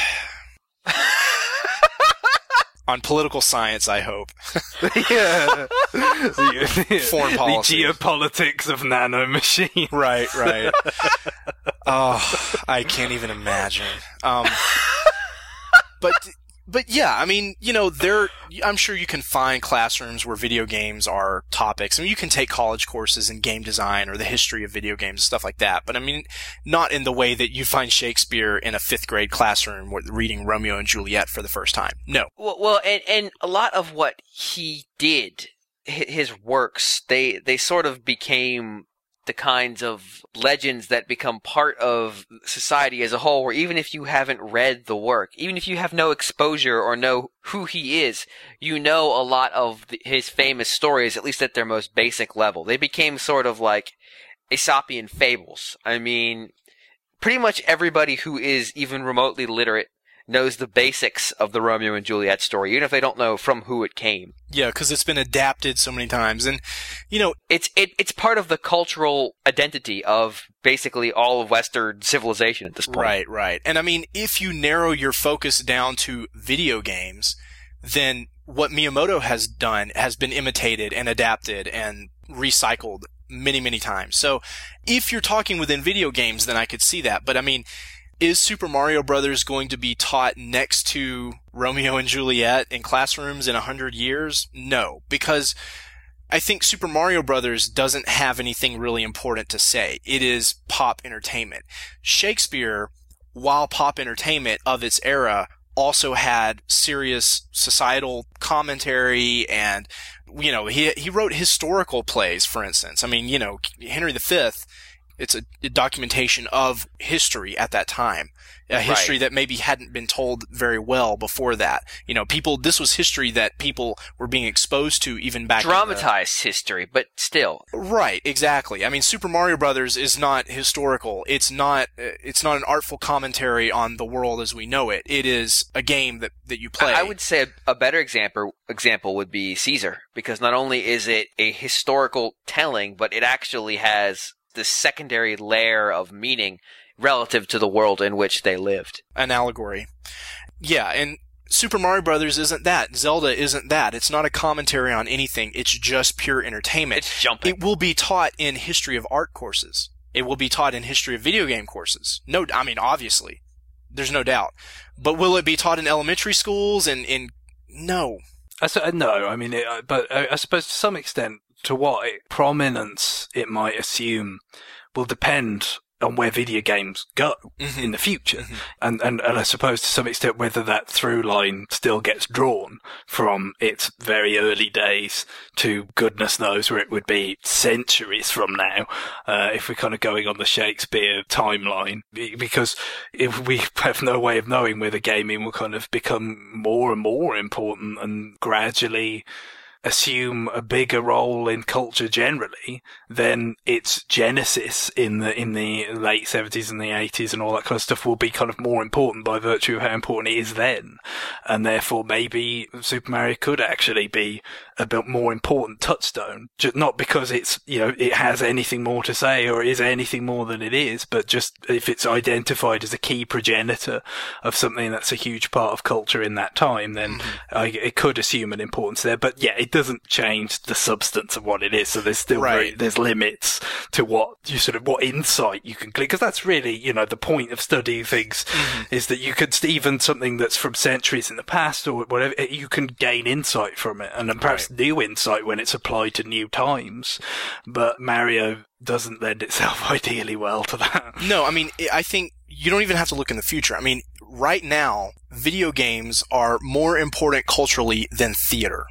On political science, I hope. Yeah. Foreign policy. The geopolitics of nanomachines. Right. Oh, I can't even imagine. But yeah, I mean, I'm sure you can find classrooms where video games are topics. I mean, you can take college courses in game design or the history of video games, stuff like that. But I mean, not in the way that you find Shakespeare in a 5th grade classroom reading Romeo and Juliet for the first time. No. Well, and a lot of what he did, his works, they sort of became the kinds of legends that become part of society as a whole, where even if you haven't read the work, even if you have no exposure or know who he is, a lot of his famous stories, at least at their most basic level. They became sort of like Aesopian fables. I mean, pretty much everybody who is even remotely literate knows the basics of the Romeo and Juliet story, even if they don't know from who it came. Yeah, because it's been adapted so many times, and it's part of the cultural identity of basically all of Western civilization at this point. Right. And I mean, if you narrow your focus down to video games, then what Miyamoto has done has been imitated and adapted and recycled many, many times. So if you're talking within video games, then I could see that. But I mean, is Super Mario Brothers going to be taught next to Romeo and Juliet in classrooms in 100 years? No, because I think Super Mario Brothers doesn't have anything really important to say. It is pop entertainment. Shakespeare, while pop entertainment of its era, also had serious societal commentary, and he wrote historical plays, for instance. I mean, Henry V, it's a documentation of history at that time. A history that maybe hadn't been told very well before that. This was history that people were being exposed to even back Dramatized history, but still. Right, exactly. I mean, Super Mario Brothers is not historical. It's not an artful commentary on the world as we know it. It is a game that you play. I would say a better example would be Caesar, because not only is it a historical telling, but it actually has this secondary layer of meaning relative to the world in which they lived. An allegory. Yeah, and Super Mario Brothers isn't that. Zelda isn't that. It's not a commentary on anything. It's just pure entertainment. It's jumping. It will be taught in history of art courses. It will be taught in history of video game courses. Obviously. There's no doubt. But will it be taught in elementary schools and no. No, I mean, but I suppose to some extent, to what prominence it might assume will depend on where video games go in the future. And I suppose to some extent whether that through line still gets drawn from its very early days to goodness knows where it would be centuries from now, if we're kind of going on the Shakespeare timeline, because if we have no way of knowing whether gaming will kind of become more and more important and gradually assume a bigger role in culture generally, then its genesis in the late 70s and the 80s and all that kind of stuff will be kind of more important by virtue of how important it is then. And therefore maybe Super Mario could actually be a bit more important touchstone. Just not because it's, it has anything more to say or is anything more than it is, but just if it's identified as a key progenitor of something that's a huge part of culture in that time, then it could assume an importance there. But yeah, it doesn't change the substance of what it is. So there's still there's limits to what insight you can glean. Because that's really, the point of studying things is that you could, even something that's from centuries in the past or whatever, you can gain insight from it. And then perhaps new insight when it's applied to new times. But Mario doesn't lend itself ideally well to that. No, I mean, I think you don't even have to look in the future. I mean, right now, video games are more important culturally than theater.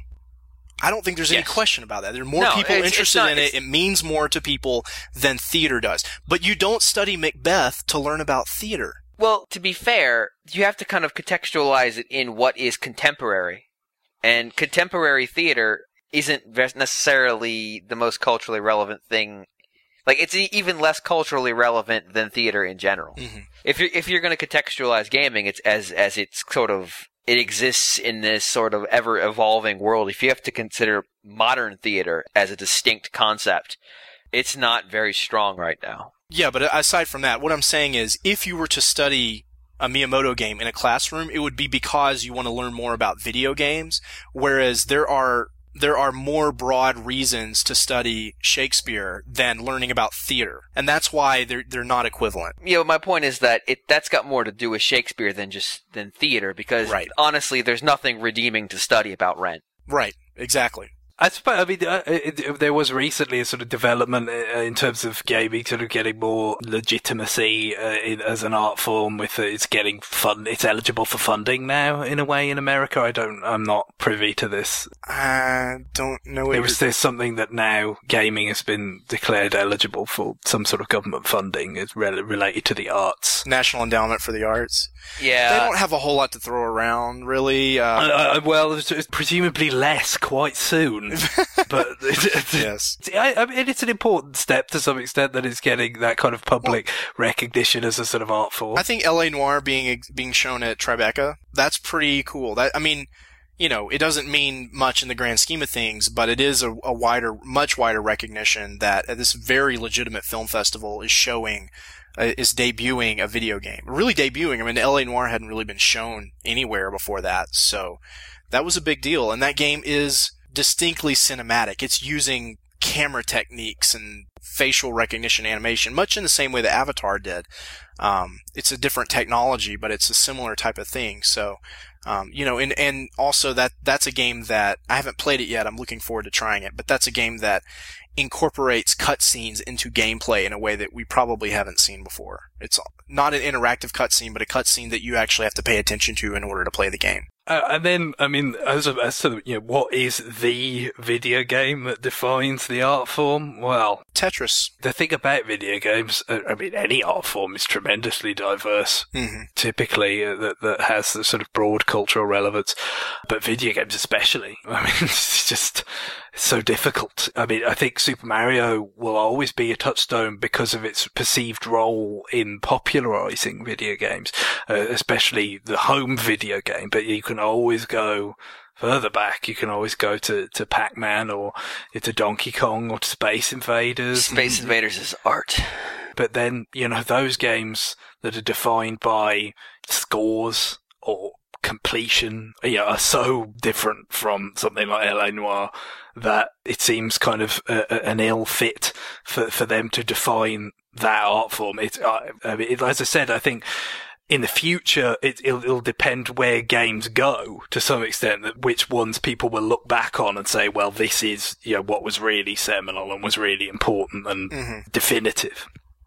I don't think there's any question about that. There are more people interested in it. It means more to people than theater does. But you don't study Macbeth to learn about theater. Well, to be fair, you have to kind of contextualize it in what is contemporary. And contemporary theater isn't necessarily the most culturally relevant thing. Like, it's even less culturally relevant than theater in general. If you're going to contextualize gaming, it's as it's sort of, it exists in this sort of ever-evolving world. If you have to consider modern theater as a distinct concept, it's not very strong right now. Yeah, but aside from that, what I'm saying is, if you were to study a Miyamoto game in a classroom, it would be because you want to learn more about video games, whereas there are more broad reasons to study Shakespeare than learning about theater. And that's why they're not equivalent. Yeah, but my point is that that's got more to do with Shakespeare than theater, because honestly, there's nothing redeeming to study about Rent. Right, exactly. I suppose, there was recently a sort of development in terms of gaming sort of getting more legitimacy as an art form with it's getting it's eligible for funding now in a way in America. I'm not privy to this. I don't know. There's something that now gaming has been declared eligible for some sort of government funding is related to the arts. National Endowment for the Arts. Yeah. They don't have a whole lot to throw around, really. Well, it's presumably less quite soon. But yes, I mean, it's an important step to some extent that it's getting that kind of public recognition as a sort of art form. I think L.A. Noire being shown at Tribeca, that's pretty cool. It doesn't mean much in the grand scheme of things, but it is a much wider recognition that this very legitimate film festival is debuting a video game. Really debuting. I mean, L.A. Noire hadn't really been shown anywhere before that, so that was a big deal. And that game is distinctly cinematic. It's using camera techniques and facial recognition animation, much in the same way that Avatar did. It's a different technology, but it's a similar type of thing. So, and also that's a game that I haven't played it yet. I'm looking forward to trying it, but that's a game that incorporates cutscenes into gameplay in a way that we probably haven't seen before. It's not an interactive cutscene, but a cutscene that you actually have to pay attention to in order to play the game. And then, I mean, as to, what is the video game that defines the art form? Well, Tetris. The thing about video games, any art form is tremendously diverse, typically, that has the sort of broad cultural relevance, but video games especially. I mean, it's just so difficult. I mean, I think Super Mario will always be a touchstone because of its perceived role in popularizing video games, especially the home video game, but you can always go further back. You can always go to Pac-Man or to Donkey Kong or to Space Invaders. Space Invaders is art. But then, those games that are defined by scores or completion, are so different from something like L.A. Noire that it seems kind of an ill fit for them to define that art form. As I said, I think in the future, it'll depend where games go to some extent, that which ones people will look back on and say, well, this is, what was really seminal and was really important and definitive. Yeah.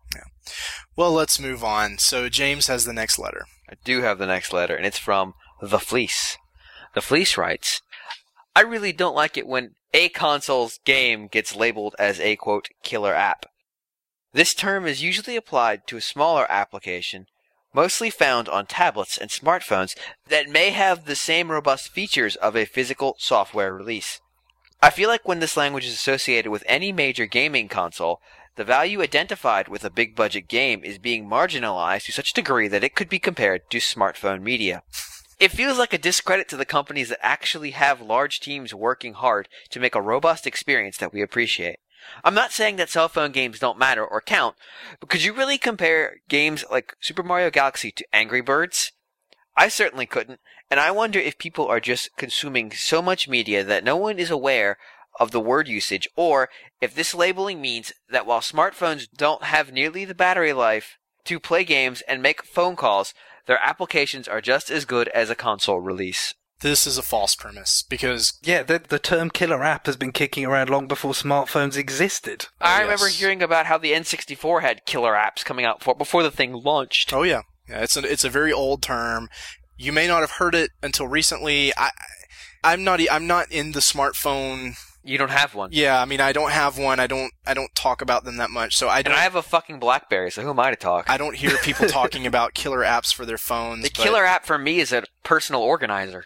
Well, let's move on. So James has the next letter. I do have the next letter, and it's from The Fleece. The Fleece writes, I really don't like it when a console's game gets labeled as a, quote, killer app. This term is usually applied to a smaller application, mostly found on tablets and smartphones that may have the same robust features of a physical software release. I feel like when this language is associated with any major gaming console, the value identified with a big-budget game is being marginalized to such a degree that it could be compared to smartphone media. It feels like a discredit to the companies that actually have large teams working hard to make a robust experience that we appreciate. I'm not saying that cell phone games don't matter or count, but could you really compare games like Super Mario Galaxy to Angry Birds? I certainly couldn't, and I wonder if people are just consuming so much media that no one is aware of the word usage, or if this labeling means that while smartphones don't have nearly the battery life to play games and make phone calls, their applications are just as good as a console release. This is a false premise, because... Yeah, the term killer app has been kicking around long before smartphones existed. I remember hearing about how the N64 had killer apps coming out before the thing launched. Oh, yeah. It's a very old term. You may not have heard it until recently. I'm not in the smartphone... You don't have one. Yeah, I mean, I don't have one. I don't talk about them that much. So I have a fucking BlackBerry, so who am I to talk? I don't hear people talking about killer apps for their phones. The killer app for me is a personal organizer.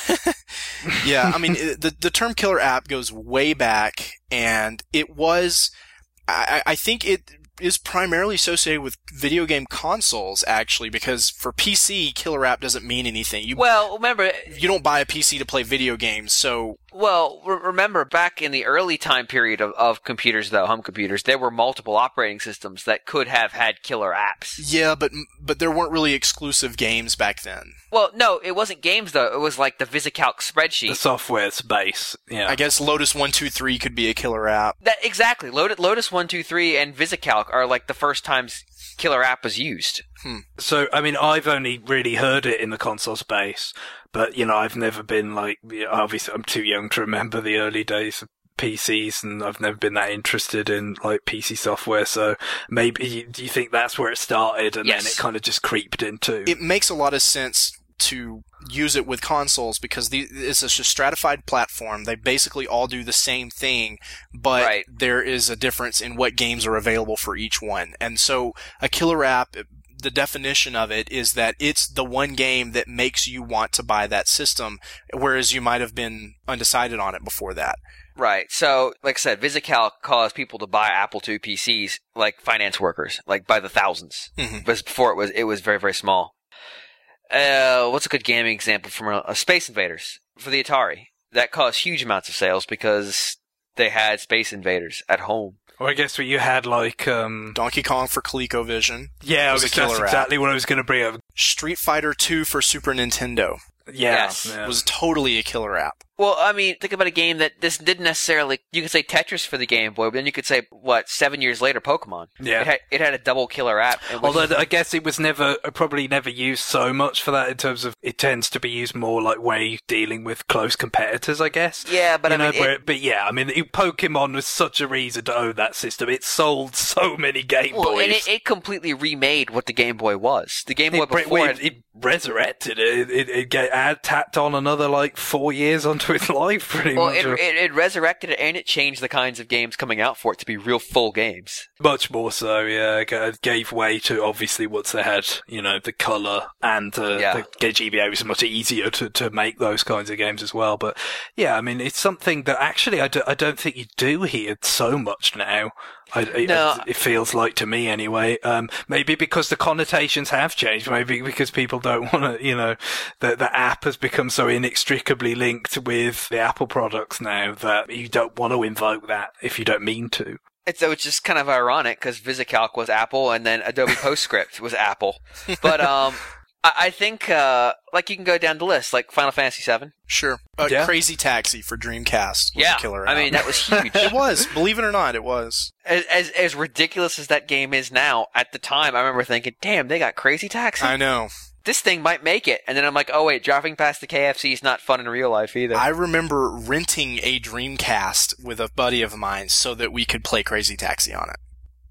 Yeah, I mean, the term killer app goes way back, and it was, I think it is primarily associated with video game consoles, actually, because for PC, killer app doesn't mean anything. Well, remember... You don't buy a PC to play video games, so... Well, remember, back in the early time period of computers, though, home computers, there were multiple operating systems that could have had killer apps. Yeah, but there weren't really exclusive games back then. Well, no, it wasn't games, though. It was like the VisiCalc spreadsheet. The software's base, yeah. I guess Lotus 123 could be a killer app. Exactly. Lotus 123 and VisiCalc are like the first times killer app was used. So, I mean, I've only really heard it in the console space, but, I've never been obviously I'm too young to remember the early days of PCs, and I've never been that interested in, PC software, so maybe, do you think that's where it started, and Yes. then it kind of just creeped into? It makes a lot of sense to use it with consoles because it's a stratified platform. They basically all do the same thing, but there is a difference in what games are available for each one. And so a killer app, the definition of it is that it's the one game that makes you want to buy that system, whereas you might have been undecided on it before that. Right. So, like I said, VisiCalc caused people to buy Apple II PCs like finance workers, like by the thousands. Mm-hmm. But before it was very, very small. What's a good gaming example from Space Invaders for the Atari? That caused huge amounts of sales because they had Space Invaders at home. Or I guess what you had Donkey Kong for ColecoVision. Yeah, was a killer that's exactly what I was going to bring up. Street Fighter 2 for Super Nintendo. Yeah, Yes. yeah. Was totally a killer app. Well, I mean, think about a game that this didn't necessarily... You could say Tetris for the Game Boy, but then you could say, 7 years later, Pokemon. Yeah. It had a double killer app. Although I guess it was probably never used so much for that in terms of it tends to be used more like way dealing with close competitors, I guess. Yeah, but Pokemon was such a reason to own that system. It sold so many Game Boys. And it completely remade what the Game Boy was. The Game Boy before it resurrected it. It tapped on another 4 years onto its life, pretty much. Well, it resurrected it, and it changed the kinds of games coming out for it to be real full games. Much more so, yeah. It gave way to, obviously, once they had, the colour and the GBA was much easier to make those kinds of games as well. But, yeah, I mean, it's something that actually I don't think you do hear so much now. It feels like to me anyway. Maybe because the connotations have changed. Maybe because people don't want to, the app has become so inextricably linked with the Apple products now that you don't want to invoke that if you don't mean to. So it's just kind of ironic because VisiCalc was Apple and then Adobe PostScript was Apple. But I think you can go down the list, like Final Fantasy VII. Sure. Crazy Taxi for Dreamcast was a killer app. I mean, that was huge. It was. Believe it or not, it was. As ridiculous as that game is now, at the time, I remember thinking, damn, they got Crazy Taxi? I know. This thing might make it. And then I'm like, oh wait, driving past the KFC is not fun in real life either. I remember renting a Dreamcast with a buddy of mine so that we could play Crazy Taxi on it.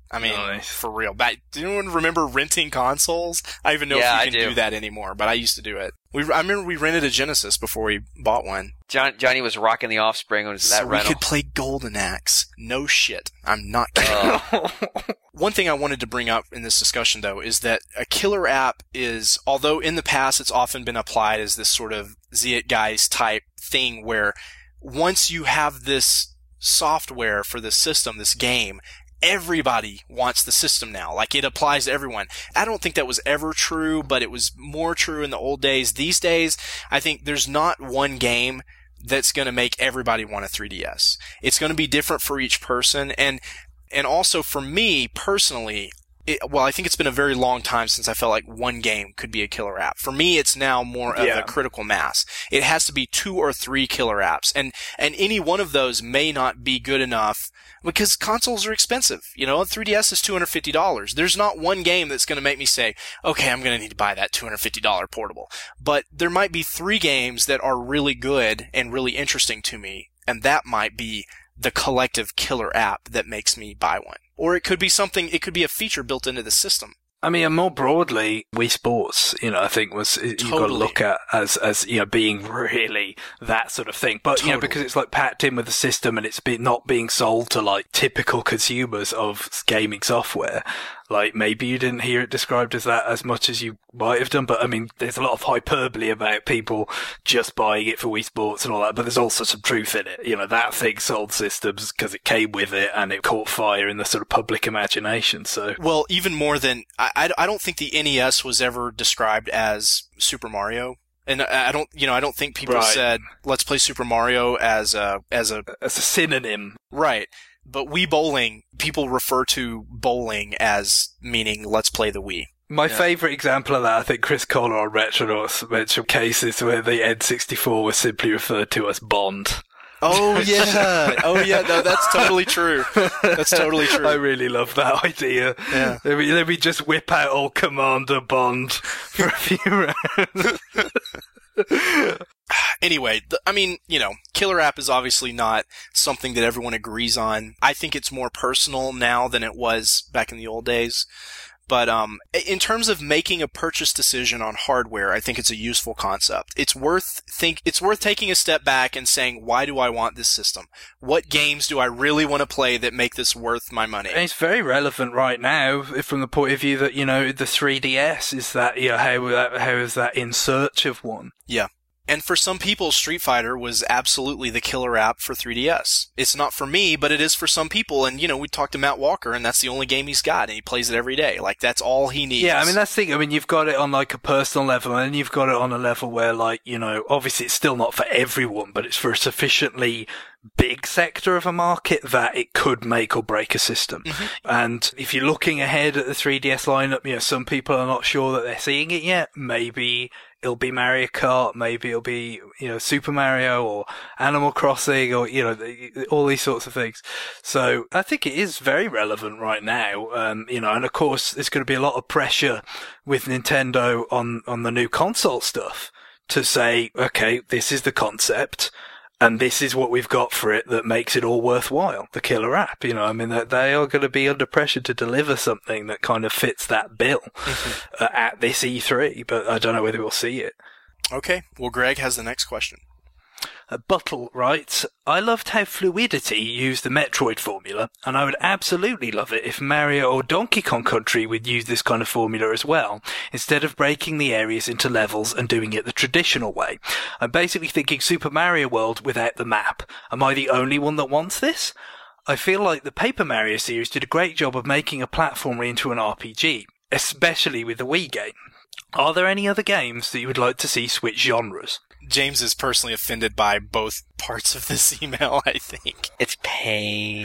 I mean, Nice. for real. Do anyone remember renting consoles? I don't even know if you can do that anymore, but I used to do it. I remember we rented a Genesis before we bought one. Johnny was rocking the Offspring. Was that we rental? could play Golden Axe. No shit. I'm not kidding. One thing I wanted to bring up in this discussion, though, is that a killer app is, although in the past it's often been applied as this sort of Zeitgeist type thing where once you have this software for this system, this game, everybody wants the system now. Like, it applies to everyone. I don't think that was ever true, but it was more true in the old days. These days, I think there's not one game that's going to make everybody want a 3DS. It's going to be different for each person. And also for me personally, I think it's been a very long time since I felt like one game could be a killer app. For me, it's now more of a critical mass. It has to be 2 or 3 killer apps. And any one of those may not be good enough because consoles are expensive. You know, 3DS is $250. There's not one game that's going to make me say, okay, I'm going to need to buy that $250 portable. But there might be 3 games that are really good and really interesting to me, and that might be the collective killer app that makes me buy one. Or it could be it could be a feature built into the system. I mean, and more broadly, Wii Sports, I think you've got to look at as being really that sort of thing. But, because it's like packed in with the system and it's not being sold to like typical consumers of gaming software. Like, maybe you didn't hear it described as that as much as you might have done, but I mean, there's a lot of hyperbole about people just buying it for Wii Sports and all that, but there's also some truth in it. That thing sold systems because it came with it and it caught fire in the sort of public imagination, so. Well, even more than, I don't think the NES was ever described as Super Mario. And I don't think people said, let's play Super Mario as a synonym. Right. But Wii Bowling, people refer to bowling as meaning let's play the Wii. My favourite example of that, I think Chris Kohler on Retronauts mentioned cases where the N64 was simply referred to as Bond. Oh, yeah. No, that's totally true. That's totally true. I really love that idea. Yeah. Let me just whip out old Commander Bond for a few rounds. Anyway, killer app is obviously not something that everyone agrees on. I think it's more personal now than it was back in the old days. But in terms of making a purchase decision on hardware, I think it's a useful concept. It's worth taking a step back and saying, why do I want this system? What games do I really want to play that make this worth my money? And it's very relevant right now from the point of view that, the 3DS is that, how is that in search of one? Yeah. And for some people, Street Fighter was absolutely the killer app for 3DS. It's not for me, but it is for some people. And, we talked to Matt Walker, and that's the only game he's got, and he plays it every day. Like, that's all he needs. Yeah, I mean, that's the thing. I mean, you've got it on, like, a personal level, and then you've got it on a level where, like, obviously it's still not for everyone, but it's for a sufficiently big sector of a market that it could make or break a system. Mm-hmm. And if you're looking ahead at the 3DS lineup, some people are not sure that they're seeing it yet. Maybe it'll be Mario Kart, maybe it'll be, Super Mario or Animal Crossing or, all these sorts of things. So I think it is very relevant right now. And of course there's going to be a lot of pressure with Nintendo on the new console stuff to say, okay, this is the concept. And this is what we've got for it that makes it all worthwhile, the killer app. They are going to be under pressure to deliver something that kind of fits that bill at this E3, but I don't know whether we'll see it. Okay, well, Greg has the next question. Buttle writes, I loved how Fluidity used the Metroid formula, and I would absolutely love it if Mario or Donkey Kong Country would use this kind of formula as well, instead of breaking the areas into levels and doing it the traditional way. I'm basically thinking Super Mario World without the map. Am I the only one that wants this? I feel like the Paper Mario series did a great job of making a platformer into an RPG, especially with the Wii game. Are there any other games that you would like to see switch genres? James is personally offended by both parts of this email, I think. It's pain.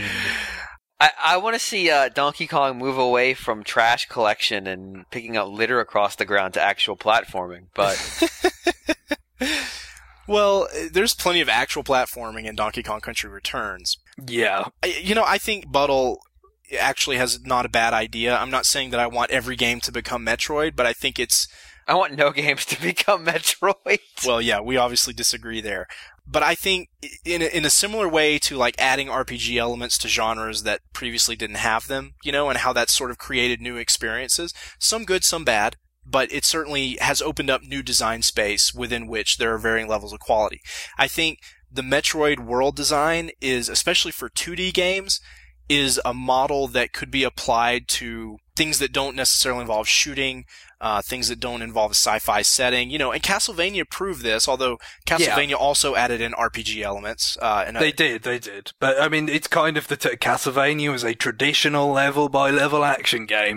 I want to see Donkey Kong move away from trash collection and picking up litter across the ground to actual platforming, but... Well, there's plenty of actual platforming in Donkey Kong Country Returns. Yeah. I think Buttle actually has not a bad idea. I'm not saying that I want every game to become Metroid, but I think I want no games to become Metroid. Well, yeah, we obviously disagree there. But I think in a similar way to like adding RPG elements to genres that previously didn't have them, you know, and how that's sort of created new experiences, some good, some bad, but it certainly has opened up new design space within which there are varying levels of quality. I think the Metroid world design is, especially for 2D games, is a model that could be applied to things that don't necessarily involve shooting, things that don't involve a sci-fi setting, you know, and Castlevania proved this, although Castlevania also added in RPG elements. They did. But, I mean, it's kind of Castlevania was a traditional level-by-level action game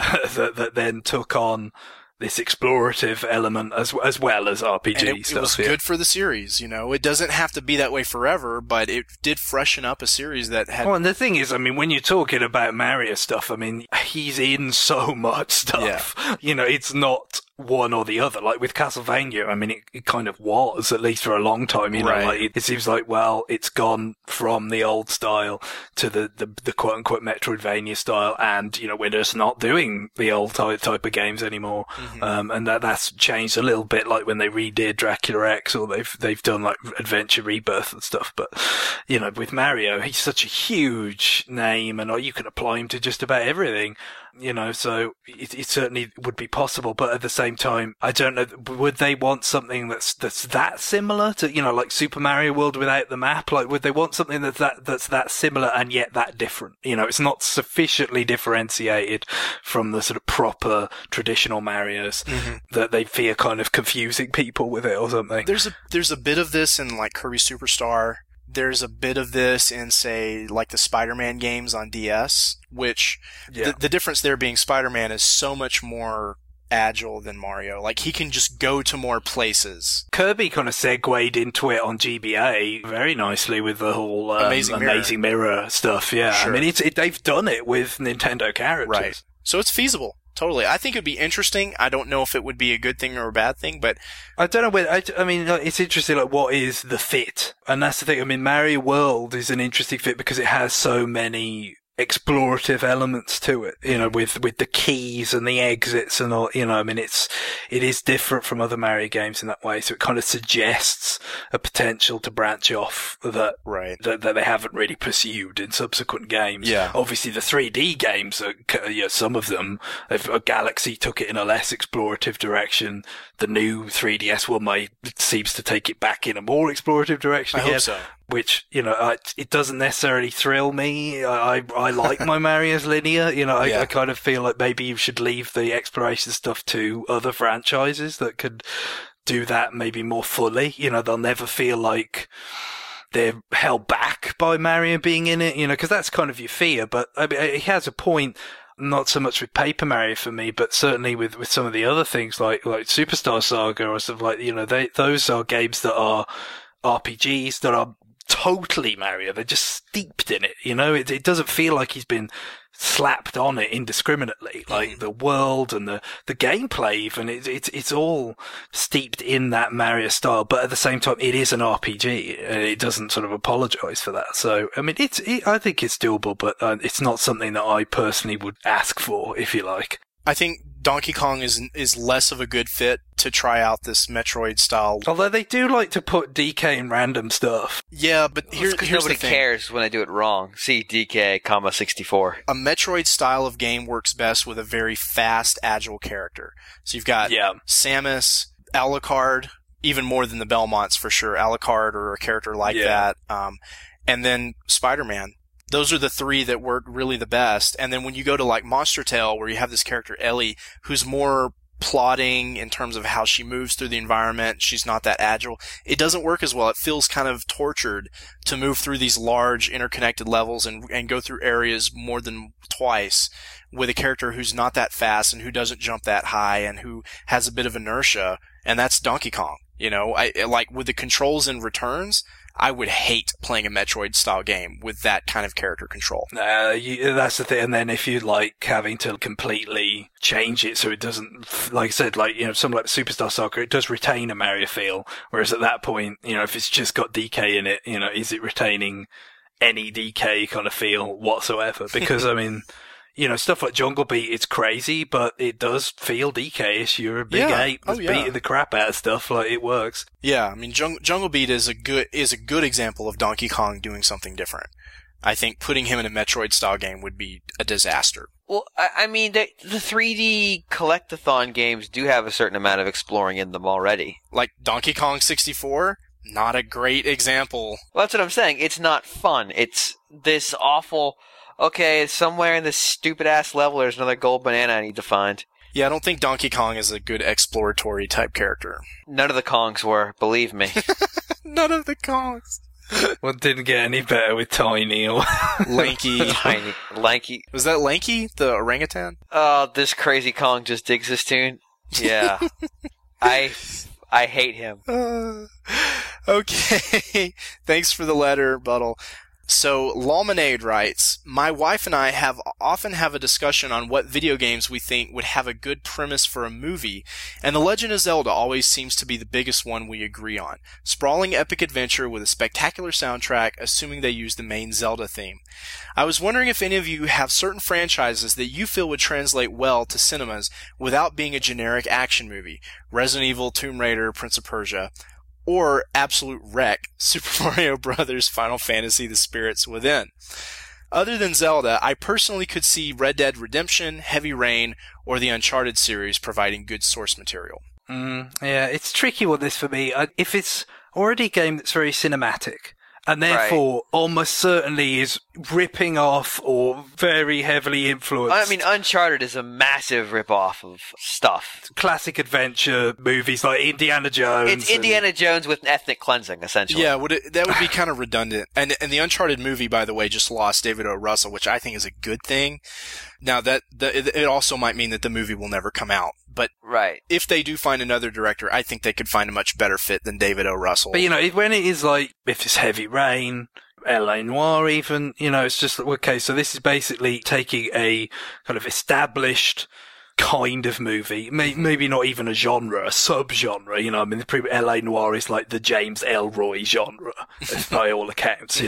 that then took on this explorative element as well as RPG and stuff. It was good for the series, you know. It doesn't have to be that way forever, but it did freshen up a series that had... Well, and the thing is, I mean, when you're talking about Mario stuff, I mean, he's in so much stuff. Yeah. You know, it's not one or the other. Like with Castlevania, I mean, it kind of was, at least for a long time, you know, like it seems like, well, it's gone from the old style to the quote-unquote Metroidvania style, and, you know, we're just not doing the old type of games anymore. And that's changed a little bit, like when they redid Dracula X, or they've done like Adventure Rebirth and stuff. But, you know, with Mario, he's such a huge name, and you can apply him to just about everything. You know, so it certainly would be possible, but at the same time, I don't know, would they want something that's that similar to, you know, like Super Mario World without the map? Like, would they want something that's that similar and yet that different? You know, it's not sufficiently differentiated from the sort of proper traditional Marios that they fear kind of confusing people with it or something. There's a bit of this in like Kirby Superstar. There's a bit of this in, say, like the Spider-Man games on DS, which the difference there being Spider-Man is so much more agile than Mario. Like, he can just go to more places. Kirby kind of segued into it on GBA very nicely with the whole Amazing Mirror stuff. Yeah, sure. I mean, they've done it with Nintendo characters. Right. So it's feasible. Totally. I think it'd be interesting. I don't know if it would be a good thing or a bad thing, but I don't know. I mean, it's interesting, like, what is the fit? And that's the thing. I mean, Mario World is an interesting fit because it has so many explorative elements to it, you know, with the keys and the exits and all, you know, I mean, it is different from other Mario games in that way. So it kind of suggests a potential to branch off that they haven't really pursued in subsequent games. Yeah. Obviously the 3D games some of them, Galaxy took it in a less explorative direction. The new 3DS one seems to take it back in a more explorative direction. I hope so. Which, you know, it doesn't necessarily thrill me. I like my Mario's linear. You know, I kind of feel like maybe you should leave the exploration stuff to other franchises that could do that maybe more fully. You know, they'll never feel like they're held back by Mario being in it, you know, because that's kind of your fear. But I mean, he has a point. Not so much with Paper Mario for me, but certainly with some of the other things like Superstar Saga or stuff like, you know, those are games that are RPGs that are totally Mario. They're just steeped in it, you know. It doesn't feel like he's been slapped on it indiscriminately, like the world and the gameplay even. It's all steeped in that Mario style, but at the same time, it is an RPG, and it doesn't sort of apologize for that. So, I mean, I think it's doable, but it's not something that I personally would ask for, if you like. I think Donkey Kong is less of a good fit to try out this Metroid style. Although they do like to put DK in random stuff. Yeah, but here's the thing. Nobody cares when they do it wrong. See DK, 64. A Metroid style of game works best with a very fast, agile character. So you've got Samus, Alucard, even more than the Belmonts for sure. Alucard or a character like that. And then Spider-Man. Those are the three that work really the best. And then when you go to like Monster Tale, where you have this character Ellie, who's more plotting in terms of how she moves through the environment, she's not that agile. It doesn't work as well. It feels kind of tortured to move through these large interconnected levels and go through areas more than twice with a character who's not that fast and who doesn't jump that high and who has a bit of inertia. And that's Donkey Kong. You know, like with the controls and returns, I would hate playing a Metroid-style game with that kind of character control. That's the thing. And then if you like having to completely change it so it doesn't, like I said, like, you know, something like Superstar Saga, it does retain a Mario feel. Whereas at that point, you know, if it's just got DK in it, you know, is it retaining any DK kind of feel whatsoever? Because, I mean, stuff like Jungle Beat, it's crazy, but it does feel DK-ish. You're a big ape that's beating the crap out of stuff. Like, it works. Yeah, I mean, Jungle Beat is a good example of Donkey Kong doing something different. I think putting him in a Metroid-style game would be a disaster. Well, I mean, the 3D collectathon games do have a certain amount of exploring in them already. Like Donkey Kong 64, not a great example. Well, that's what I'm saying. It's not fun. It's this awful, okay, somewhere in this stupid-ass level there's another gold banana I need to find. Yeah, I don't think Donkey Kong is a good exploratory type character. None of the Kongs were, believe me. None of the Kongs. Well, it didn't get any better with Tiny or Lanky. Tiny, lanky. Was that Lanky, the orangutan? Oh, this crazy Kong just digs this tune. Yeah. I hate him. Okay. Thanks for the letter, Buttle. So, Lawmanade writes, my wife and I often have a discussion on what video games we think would have a good premise for a movie, and The Legend of Zelda always seems to be the biggest one we agree on. Sprawling epic adventure with a spectacular soundtrack, assuming they use the main Zelda theme. I was wondering if any of you have certain franchises that you feel would translate well to cinemas without being a generic action movie. Resident Evil, Tomb Raider, Prince of Persia. Or absolute wreck, Super Mario Bros., Final Fantasy, The Spirits Within. Other than Zelda, I personally could see Red Dead Redemption, Heavy Rain, or the Uncharted series providing good source material. Yeah, it's tricky with this for me. If it's already a game that's very cinematic, and therefore almost certainly is ripping off or very heavily influenced. I mean, Uncharted is a massive rip-off of stuff. Classic adventure movies like Indiana Jones. It's Indiana Jones with ethnic cleansing, essentially. Yeah, that would be kind of redundant. And the Uncharted movie, by the way, just lost David O. Russell, which I think is a good thing. Now, it also might mean that the movie will never come out. But if they do find another director, I think they could find a much better fit than David O. Russell. But, when it is like, if it's Heavy Rain, L.A. Noire even, it's just, okay, so this is basically taking a kind of established kind of movie, maybe not even a genre, a sub-genre, I mean, L.A. Noire is like the James Ellroy genre, by all accounts,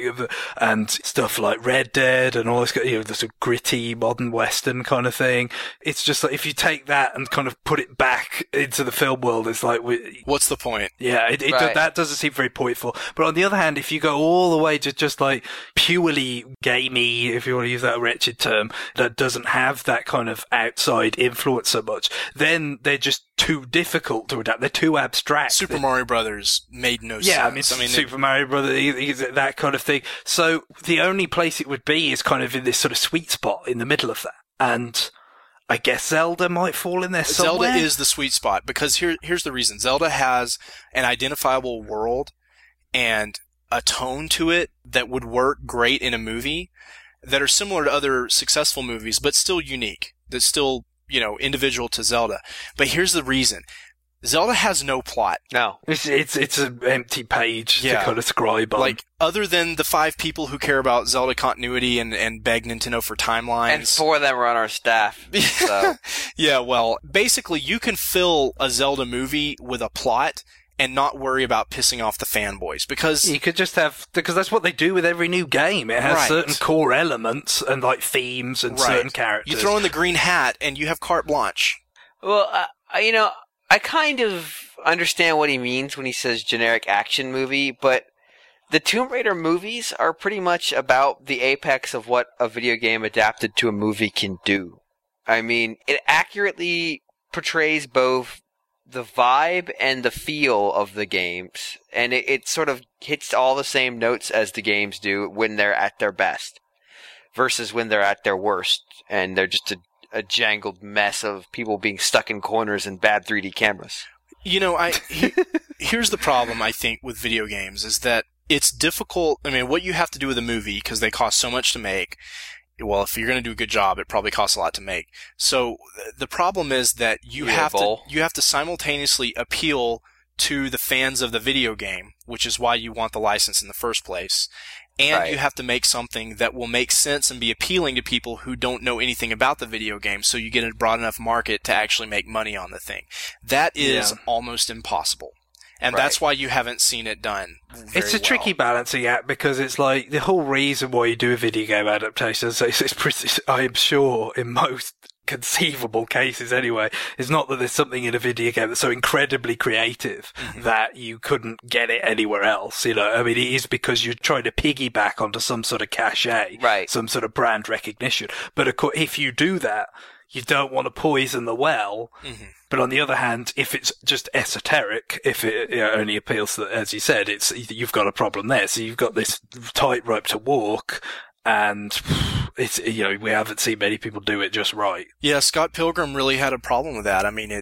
and stuff like Red Dead and all this, the sort of gritty modern western kind of thing. It's just like, if you take that and kind of put it back into the film world, it's like, what's the point? Yeah, that doesn't seem very pointful. But on the other hand, if you go all the way to just like purely gamey, if you want to use that wretched term, that doesn't have that kind of outside influence so much, then they're just too difficult to adapt. They're too abstract. Super Mario Brothers made no sense. Yeah, I mean Super Mario Brothers, that kind of thing. So the only place it would be is kind of in this sort of sweet spot in the middle of that. And I guess Zelda might fall in there somewhere. Zelda is the sweet spot because here's the reason. Zelda has an identifiable world and a tone to it that would work great in a movie that are similar to other successful movies, but still unique. That's still, individual to Zelda. But here's the reason. Zelda has no plot. No. It's an empty page to kind of scribe on. Like, other than the 5 people who care about Zelda continuity and beg Nintendo for timelines. And 4 of them are on our staff. So. Yeah, well, basically you can fill a Zelda movie with a plot and not worry about pissing off the fanboys, because you could just because that's what they do with every new game. It has certain core elements and like themes and certain characters. You throw in the green hat and you have carte blanche. Well, I kind of understand what he means when he says generic action movie, but the Tomb Raider movies are pretty much about the apex of what a video game adapted to a movie can do. I mean, it accurately portrays both the vibe and the feel of the games, and it sort of hits all the same notes as the games do when they're at their best versus when they're at their worst and they're just a jangled mess of people being stuck in corners and bad 3D cameras. Here's the problem, I think, with video games is that it's difficult. I mean, what you have to do with a movie, because they cost so much to make, well, if you're going to do a good job, it probably costs a lot to make. So the problem is that you have to simultaneously appeal to the fans of the video game, which is why you want the license in the first place. And you have to make something that will make sense and be appealing to people who don't know anything about the video game, so you get a broad enough market to actually make money on the thing. That is almost impossible. And that's why you haven't seen it done very It's a tricky balancing act because it's like the whole reason why you do a video game adaptation, it's pretty, I'm sure in most conceivable cases anyway, is not that there's something in a video game that's so incredibly creative that you couldn't get it anywhere else. You know, I mean, it is because you're trying to piggyback onto some sort of cachet, some sort of brand recognition. But of course, if you do that, you don't want to poison the well. But on the other hand, if it's just esoteric, if it only appeals to, as you said, you've got a problem there. So you've got this tightrope to walk. And it's, we haven't seen many people do it just right. Yeah, Scott Pilgrim really had a problem with that. I mean,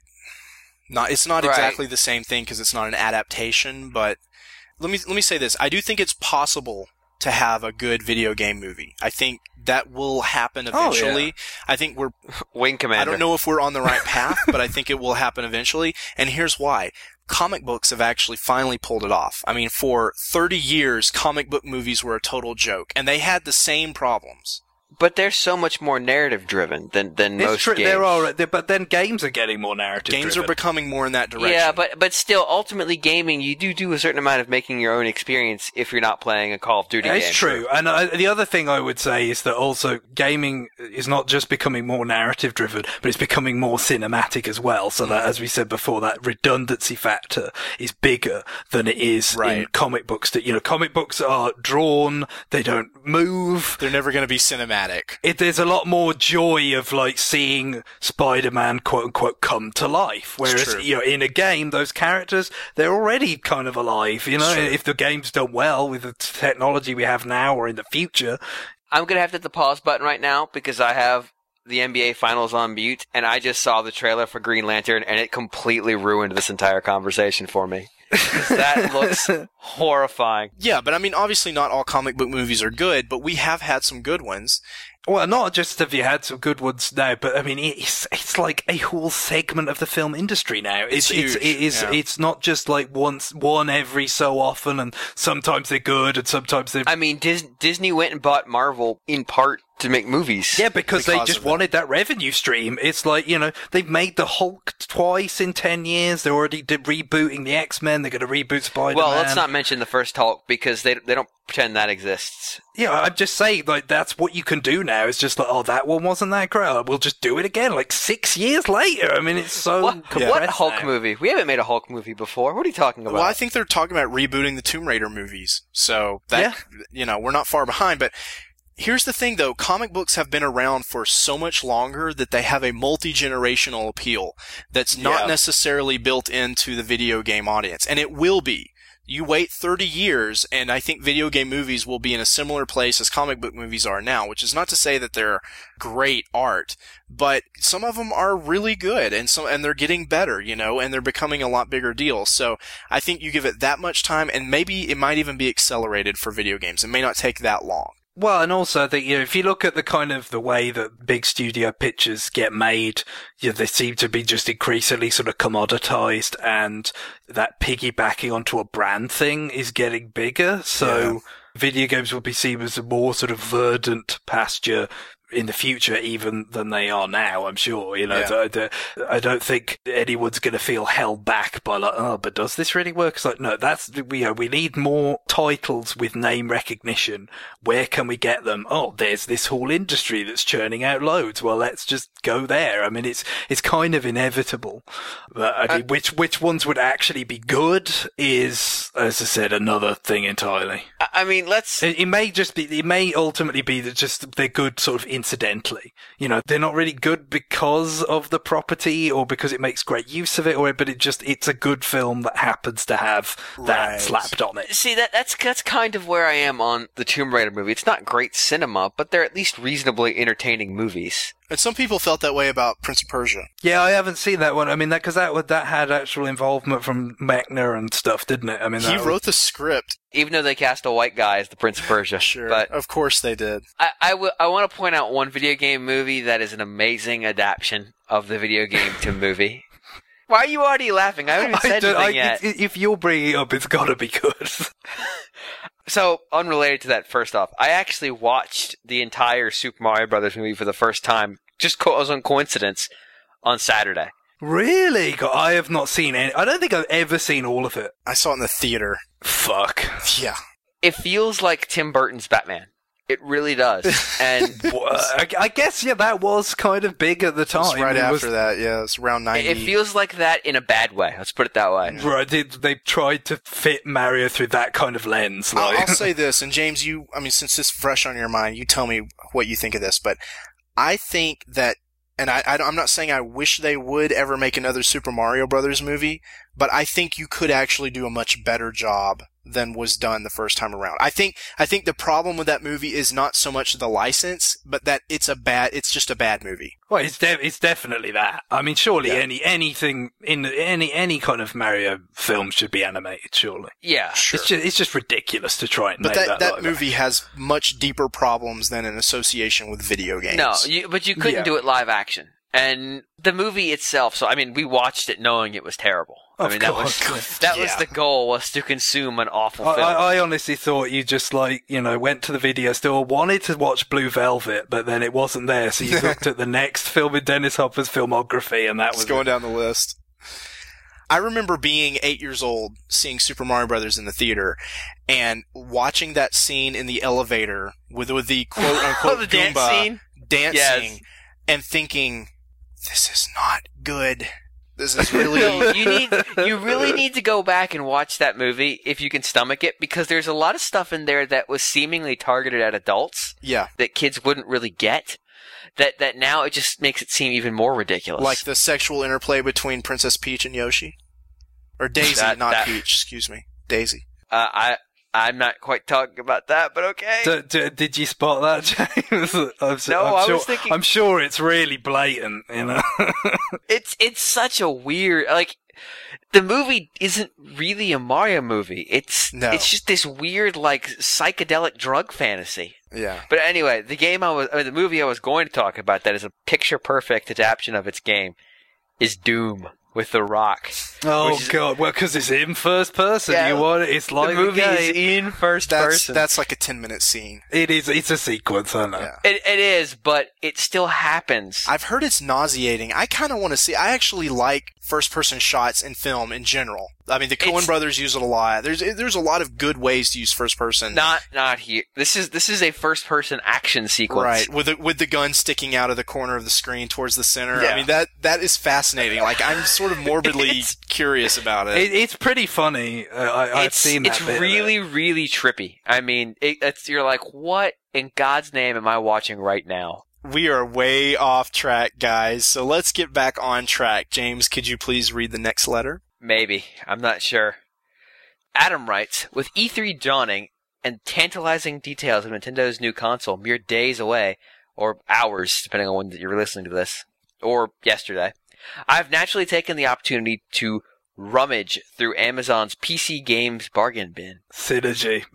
it's not exactly the same thing because it's not an adaptation, but let me say this. I do think it's possible to have a good video game movie. I think that will happen eventually. Oh, yeah. I think we're Wing Commander. I don't know if we're on the right path, but I think it will happen eventually. And here's why. Comic books have actually finally pulled it off. I mean, for 30 years, comic book movies were a total joke, and they had the same problems. But they're so much more narrative driven than most games. There are, but then games are getting more narrative driven. Games are becoming more in that direction. Yeah, but still, ultimately, gaming, you do a certain amount of making your own experience if you're not playing a Call of Duty game. It's true. And the other thing I would say is that also gaming is not just becoming more narrative driven, but it's becoming more cinematic as well. So that, as we said before, that redundancy factor is bigger than it is in comic books. That, comic books are drawn, they don't move. They're never going to be cinematic. There's a lot more joy of like seeing Spider-Man quote unquote come to life. Whereas, in a game, those characters, they're already kind of alive. If the game's done well with the technology we have now or in the future. I'm going to have to hit the pause button right now because I have the NBA Finals on mute and I just saw the trailer for Green Lantern and it completely ruined this entire conversation for me. That looks horrifying. Yeah, but I mean, obviously not all comic book movies are good, but we have had some good ones. Well, not just have you had some good ones now, but I mean, it's like a whole segment of the film industry now. It's huge. It's not just like one every so often, and sometimes they're good, and sometimes they're... I mean, Disney went and bought Marvel in part to make movies. Yeah, because they just wanted that revenue stream. It's like, they've made the Hulk twice in 10 years. They're already rebooting the X-Men. They're going to reboot Spider-Man. Well, let's not mention the first Hulk because they don't pretend that exists. Yeah, I'm just saying, like, that's what you can do now. It's just like, oh, that one wasn't that great. Oh, we'll just do it again, like 6 years later. I mean, it's so What Hulk movie? We haven't made a Hulk movie before. What are you talking about? Well, I think they're talking about rebooting the Tomb Raider movies. So, that, we're not far behind, but... Here's the thing, though. Comic books have been around for so much longer that they have a multi-generational appeal that's not necessarily built into the video game audience. And it will be. You wait 30 years, and I think video game movies will be in a similar place as comic book movies are now, which is not to say that they're great art, but some of them are really good, and they're getting better, and they're becoming a lot bigger deal. So I think you give it that much time, and maybe it might even be accelerated for video games. It may not take that long. Well, and also that, if you look at the kind of the way that big studio pictures get made, they seem to be just increasingly sort of commoditized, and that piggybacking onto a brand thing is getting bigger. So video games will be seen as a more sort of verdant pasture in the future even than they are now, I'm sure. I don't think anyone's going to feel held back by like, oh, but does this really work? It's like, no, we need more titles with name recognition. Where can we get them? Oh, there's this whole industry that's churning out loads. Well, let's just go there. I mean, it's kind of inevitable. But I mean, which ones would actually be good is, as I said, another thing entirely. I mean, it may ultimately be that just they're good sort of incidentally. They're not really good because of the property or because it makes great use of it, but it's a good film that happens to have that slapped on it. See, that's kind of where I am on the Tomb Raider movie. It's not great cinema, but they're at least reasonably entertaining movies. And some people felt that way about Prince of Persia. Yeah, I haven't seen that one. I mean, because that had actual involvement from Mechner and stuff, didn't it? I mean, he wrote the script. Even though they cast a white guy as the Prince of Persia. Sure, but of course they did. I want to point out one video game movie that is an amazing adaptation of the video game to movie. Why are you already laughing? I haven't even said anything yet. If you're bringing it up, it's got to be good. So, unrelated to that, first off, I actually watched the entire Super Mario Brothers movie for the first time, just as a coincidence, on Saturday. Really? God, I have not seen any. I don't think I've ever seen all of it. I saw it in the theater. Fuck. Yeah. It feels like Tim Burton's Batman. It really does. And I guess, yeah, that was kind of big at the time. It was right after that, yeah. It was around 90. It feels like that in a bad way. Let's put it that way. Right, they tried to fit Mario through that kind of lens. Like. I'll say this, and James, since it's fresh on your mind, you tell me what you think of this, but I think that, and I'm not saying I wish they would ever make another Super Mario Brothers movie, but I think you could actually do a much better job than was done the first time around. I think the problem with that movie is not so much the license, but that it's just a bad movie. Well, it's definitely that. I mean, surely anything in any kind of Mario film should be animated, surely. Yeah. Sure. It's just ridiculous to try and but make that movie has much deeper problems than an association with video games. No, but you couldn't do it live action. And the movie itself, so I mean, we watched it knowing it was terrible. I mean, that was the goal, was to consume an awful film. I honestly thought you just went to the video store, wanted to watch Blue Velvet, but then it wasn't there, so you looked at the next film in Dennis Hopper's filmography, and that was going down the list. I remember being 8 years old, seeing Super Mario Brothers in the theater, and watching that scene in the elevator with the quote unquote the dance Goomba scene? dancing, and thinking, this is not good. This is really... No, you really need to go back and watch that movie if you can stomach it, because there's a lot of stuff in there that was seemingly targeted at adults. Yeah. That kids wouldn't really get. That now it just makes it seem even more ridiculous. Like the sexual interplay between Princess Peach and Yoshi? Or Daisy, Peach, excuse me. Daisy. I'm not quite talking about that, but okay. Did you spot that, James? I was thinking... I'm sure it's really blatant, you know? It's such a weird... Like, the movie isn't really a Mario movie. It's just this weird, like, psychedelic drug fantasy. Yeah. But anyway, the movie I was going to talk about that is a picture-perfect adaptation of its game is Doom. With The Rock. Oh, God. Well, because it's in first person. Yeah, you want it? It's like the movie is in first person. That's like a 10-minute scene. It is. It's a sequence, I know. Yeah. It is, but it still happens. I've heard it's nauseating. I kind of want to see... I actually like first-person shots in film in general. I mean, the Coen brothers use it a lot. There's a lot of good ways to use first-person. Not here. This is a first-person action sequence. Right, with the gun sticking out of the corner of the screen towards the center. Yeah. I mean, that is fascinating. Like, I'm sort of morbidly curious about it. It's pretty funny. I've seen that. It's really, really trippy. I mean, you're like, what in God's name am I watching right now? We are way off track, guys. So let's get back on track. James, could you please read the next letter? Maybe. I'm not sure. Adam writes, with E3 dawning and tantalizing details of Nintendo's new console mere days away, or hours, depending on when you're listening to this, or yesterday, I've naturally taken the opportunity to rummage through Amazon's PC games bargain bin. Synergy.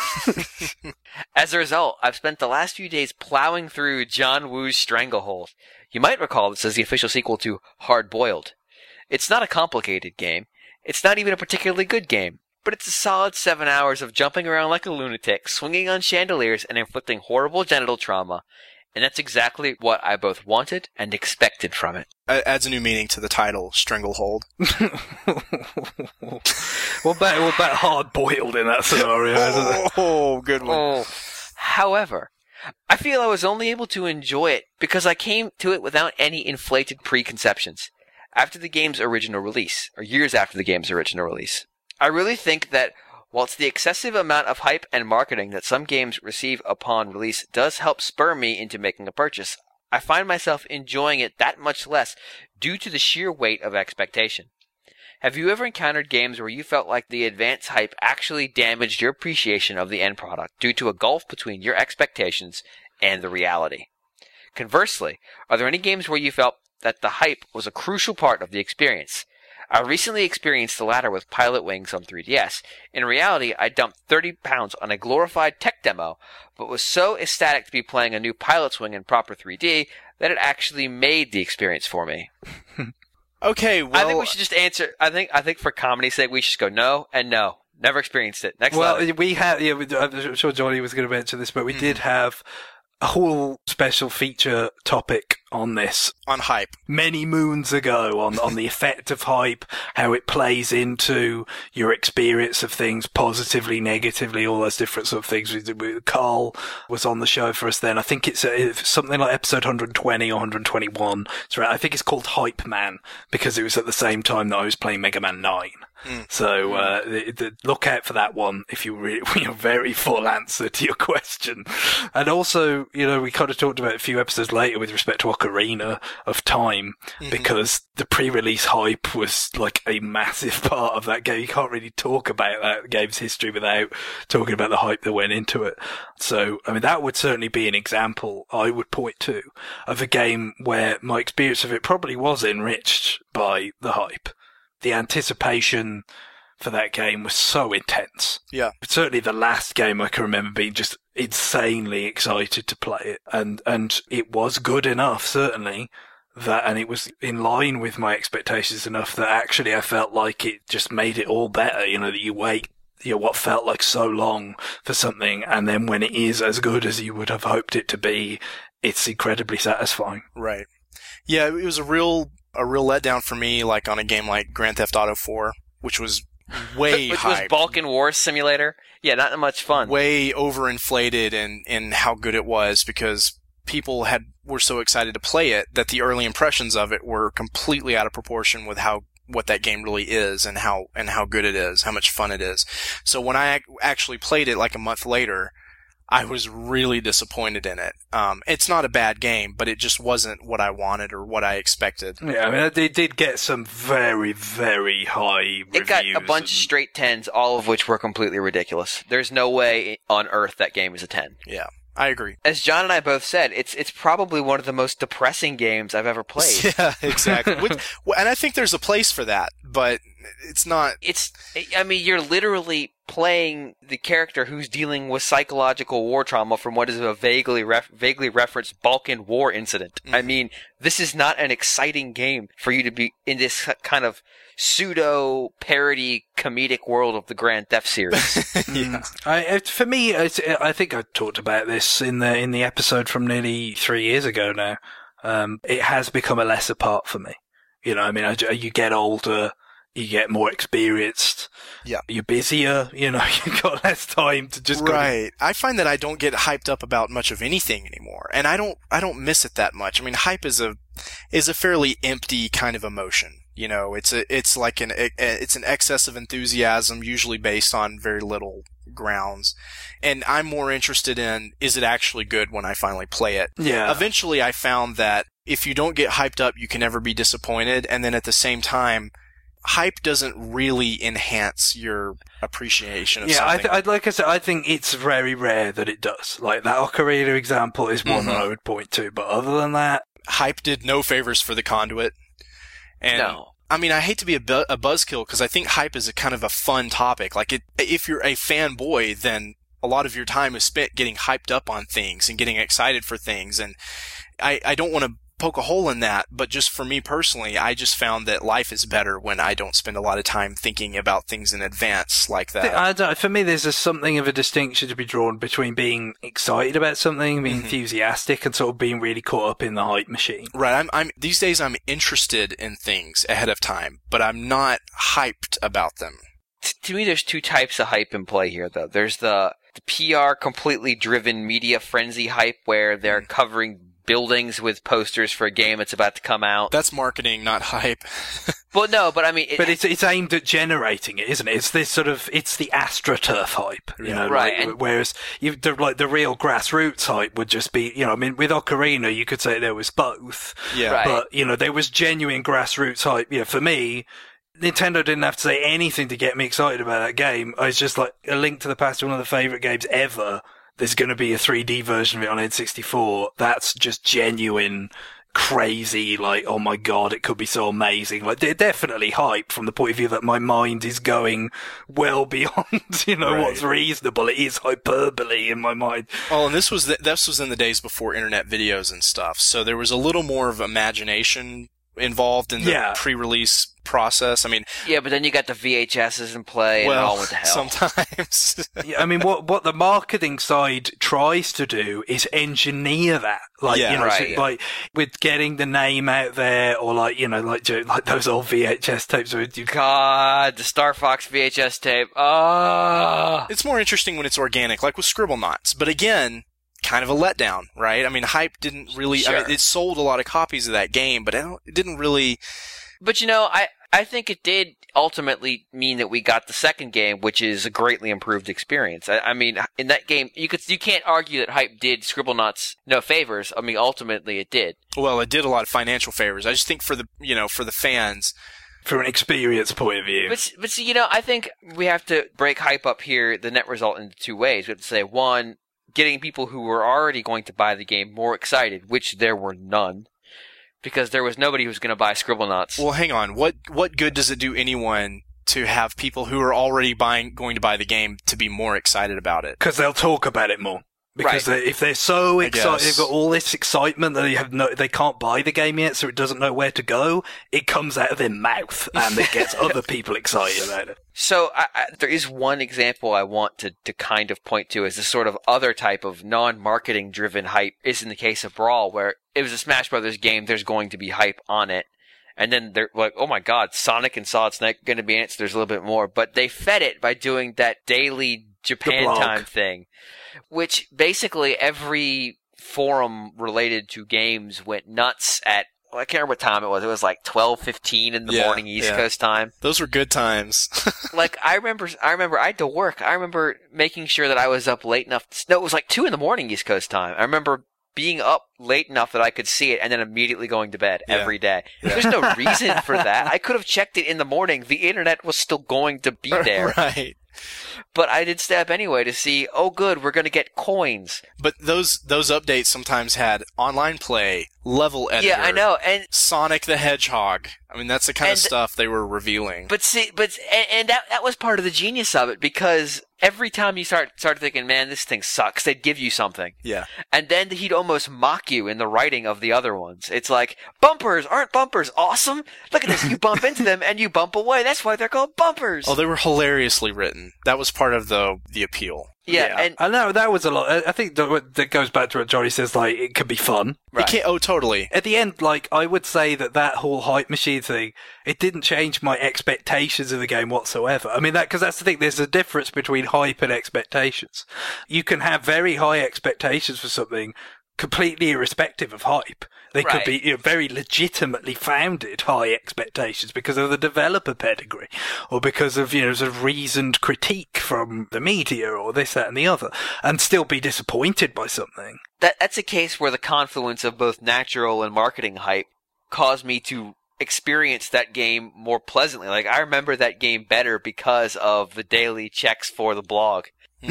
As a result, I've spent the last few days plowing through John Woo's Stranglehold. You might recall this as the official sequel to Hard Boiled. It's not a complicated game. It's not even a particularly good game. But it's a solid 7 hours of jumping around like a lunatic, swinging on chandeliers, and inflicting horrible genital trauma. And that's exactly what I both wanted and expected from it. Adds a new meaning to the title, Stranglehold. What about hard-boiled in that scenario? Good one. However, I feel I was only able to enjoy it because I came to it without any inflated preconceptions. After the game's original release, or years after the game's original release. I really think that whilst the excessive amount of hype and marketing that some games receive upon release does help spur me into making a purchase, I find myself enjoying it that much less due to the sheer weight of expectation. Have you ever encountered games where you felt like the advance hype actually damaged your appreciation of the end product due to a gulf between your expectations and the reality? Conversely, are there any games where you felt that the hype was a crucial part of the experience? I recently experienced the latter with Pilot Wings on 3DS. In reality, I dumped 30 pounds on a glorified tech demo, but was so ecstatic to be playing a new Pilot's Wing in proper 3D that it actually made the experience for me. Okay, well... I think we should just answer... I think for comedy's sake, we should just go no and no. Never experienced it. Next letter. We have... Yeah, I'm sure Johnny was going to mention this, but we did have a whole special feature topic on this. On hype. Many moons ago on the effect of hype, how it plays into your experience of things positively, negatively, all those different sort of things. Carl was on the show for us then. I think it's something like episode 120 or 121. So I think it's called Hype Man because it was at the same time that I was playing Mega Man 9. So look out for that one if you really want a very full answer to your question. And also, we kind of talked about it a few episodes later with respect to Ocarina of Time, because the pre-release hype was like a massive part of that game. You can't really talk about that game's history without talking about the hype that went into it. So, I mean, that would certainly be an example I would point to of a game where my experience of it probably was enriched by the hype. The anticipation for that game was so intense. Yeah. Certainly the last game I can remember being just insanely excited to play it. And it was good enough, certainly, and it was in line with my expectations enough that actually I felt like it just made it all better, that you wait, what felt like so long for something, and then when it is as good as you would have hoped it to be, it's incredibly satisfying. Right. Yeah, it was a real letdown for me, like on a game like Grand Theft Auto 4, which was way Which hyped. was Balkan Wars Simulator. Yeah, not much fun. Way overinflated in how good it was, because people were so excited to play it that the early impressions of it were completely out of proportion with what that game really is and how good it is, how much fun it is. So when I actually played it like a month later, I was really disappointed in it. It's not a bad game, but it just wasn't what I wanted or what I expected. Yeah, I mean, it did get some very, very high reviews. It got a bunch of straight 10s, all of which were completely ridiculous. There's no way on earth that game is a 10. Yeah, I agree. As John and I both said, it's probably one of the most depressing games I've ever played. Yeah, exactly. And I think there's a place for that, but it's not. You're literally playing the character who's dealing with psychological war trauma from what is a vaguely referenced Balkan War incident. Mm-hmm. I mean, this is not an exciting game for you to be in this kind of pseudo-parody comedic world of the Grand Theft series. Yeah. For me, I think I talked about this in the episode from nearly 3 years ago now. It has become a lesser part for me. You get older, you get more experienced. Yeah. You're busier, you've got less time to just Right. I find that I don't get hyped up about much of anything anymore. And I don't miss it that much. I mean, hype is a fairly empty kind of emotion. It's like an excess of enthusiasm, usually based on very little grounds. And I'm more interested in, is it actually good when I finally play it? Yeah. Eventually I found that if you don't get hyped up, you can never be disappointed. And then at the same time, hype doesn't really enhance your appreciation of something. Like I said, I think it's very rare that it does. Like that Ocarina example is one that I would point to. But other than that, hype did no favors for the Conduit. And no. I mean, I hate to be a buzzkill because I think hype is a kind of a fun topic. Like if you're a fanboy, then a lot of your time is spent getting hyped up on things and getting excited for things. And I don't want to poke a hole in that, but just for me personally, I just found that life is better when I don't spend a lot of time thinking about things in advance like that. For me, there's something of a distinction to be drawn between being excited about something, being enthusiastic, and sort of being really caught up in the hype machine. Right. These days I'm interested in things ahead of time, but I'm not hyped about them. To me, there's two types of hype in play here, though. There's the PR completely driven media frenzy hype where they're covering buildings with posters for a game that's about to come out. That's marketing, not hype. Well, no, but I mean... it's aimed at generating it, isn't it? It's this it's the AstroTurf hype, right. Like, whereas the real grassroots hype would just be, with Ocarina, you could say there was both. Yeah. Right. But, there was genuine grassroots hype. For me, Nintendo didn't have to say anything to get me excited about that game. I was just like, A Link to the Past, one of the favorite games ever. There's going to be a 3D version of it on N64. That's just genuine, crazy, like, oh my god, it could be so amazing. Like, they're definitely hype from the point of view that my mind is going well beyond, what's reasonable. It is hyperbole in my mind. Well, and this was in the days before internet videos and stuff, so there was a little more of imagination involved in the pre-release process. I mean, yeah, but then you got the VHSs in play, and it all went to hell. Sometimes. Yeah, I mean, what the marketing side tries to do is engineer that, like, Yeah, you know, right, so, like with getting the name out there, or like, you know, like those old VHS tapes where you. God, the Star Fox VHS tape. Oh. It's more interesting when it's organic, like with Scribblenauts. But again, kind of a letdown, right? I mean, Hype didn't really. Sure. I mean, it sold a lot of copies of that game, but it didn't really. But you know, I think it did ultimately mean that we got the second game, which is a greatly improved experience. I mean, in that game, you can't argue that Hype did Scribblenauts no favors. I mean, ultimately it did. Well, it did a lot of financial favors. I just think for the fans. From an experience point of view. But see, you know, I think we have to break Hype up here, the net result, into two ways. We have to say, one, getting people who were already going to buy the game more excited, which there were none. Because there was nobody who was going to buy Scribblenauts. Well, hang on. What good does it do anyone to have people who are already going to buy the game to be more excited about it? Because they'll talk about it more. Because if they're so excited, they've got all this excitement that they can't buy the game yet, so it doesn't know where to go. It comes out of their mouth, and it gets other people excited about it. So there is one example I want to kind of point to as this sort of other type of non-marketing driven hype is in the case of Brawl, where it was a Smash Brothers game. There's going to be hype on it. And then they're like, oh my God, Sonic and Solid Snake are going to be in it, so there's a little bit more. But they fed it by doing that daily Japan time thing, which basically every forum related to games went nuts at, I can't remember what time it was. It was like 12:15 in the morning East Coast time. Those were good times. Like, I remember I had to work. I remember making sure that I was up late enough. No, it was like 2 in the morning East Coast time. I remember being up late enough that I could see it and then immediately going to bed every day. There's no reason for that. I could have checked it in the morning. The internet was still going to be there. Right. But I did stay up anyway to see, oh good, we're going to get coins. But those updates sometimes had online play, level editor. Yeah, I know. And Sonic the Hedgehog. I mean, that's the kind of stuff they were revealing. But see, and that was part of the genius of it, because every time you start thinking, man, this thing sucks, they'd give you something. Yeah. And then he'd almost mock you in the writing of the other ones. It's like, bumpers, aren't bumpers awesome? Look at this, you bump into them and you bump away. That's why they're called bumpers. Oh, they were hilariously written. That was part of the appeal. Yeah, and I know that was a lot. I think that goes back to what Johnny says. Like, it could be fun. right. Oh, totally. At the end, like, I would say that whole hype machine thing, it didn't change my expectations of the game whatsoever. I mean, because that's the thing. There's a difference between hype and expectations. You can have very high expectations for something completely irrespective of hype. They could be very legitimately founded high expectations because of the developer pedigree, or because of, sort of reasoned critique from the media, or this, that, and the other, and still be disappointed by something. That's a case where the confluence of both natural and marketing hype caused me to experience that game more pleasantly. Like, I remember that game better because of the daily checks for the blog.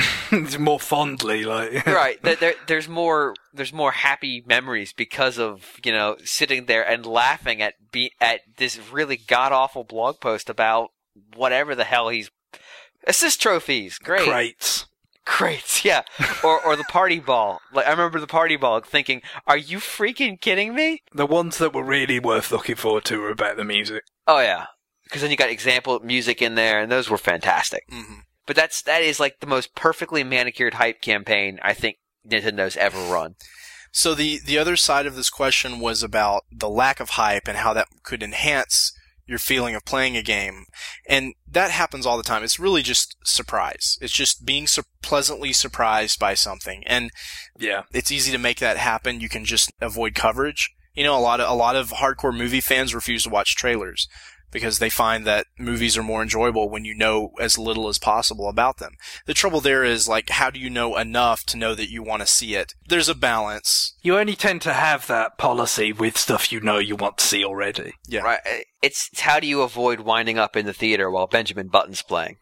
More fondly, like right. There's more happy memories because of sitting there and laughing at this really god awful blog post about whatever the hell he's assist trophies. Great. Crates, yeah, or the party ball. Like, I remember the party ball thinking, "Are you freaking kidding me?" The ones that were really worth looking forward to were about the music. Oh yeah, because then you got example music in there, and those were fantastic. Mm-hmm. But that is like the most perfectly manicured hype campaign I think Nintendo's ever run. So the other side of this question was about the lack of hype and how that could enhance your feeling of playing a game. And that happens all the time. It's really just surprise. It's just being pleasantly surprised by something. And yeah, it's easy to make that happen. You can just avoid coverage. A lot of hardcore movie fans refuse to watch trailers because they find that movies are more enjoyable when you know as little as possible about them. The trouble there is, like, how do you know enough to know that you want to see it? There's a balance. You only tend to have that policy with stuff you want to see already. Yeah. Right. It's how do you avoid winding up in the theater while Benjamin Button's playing?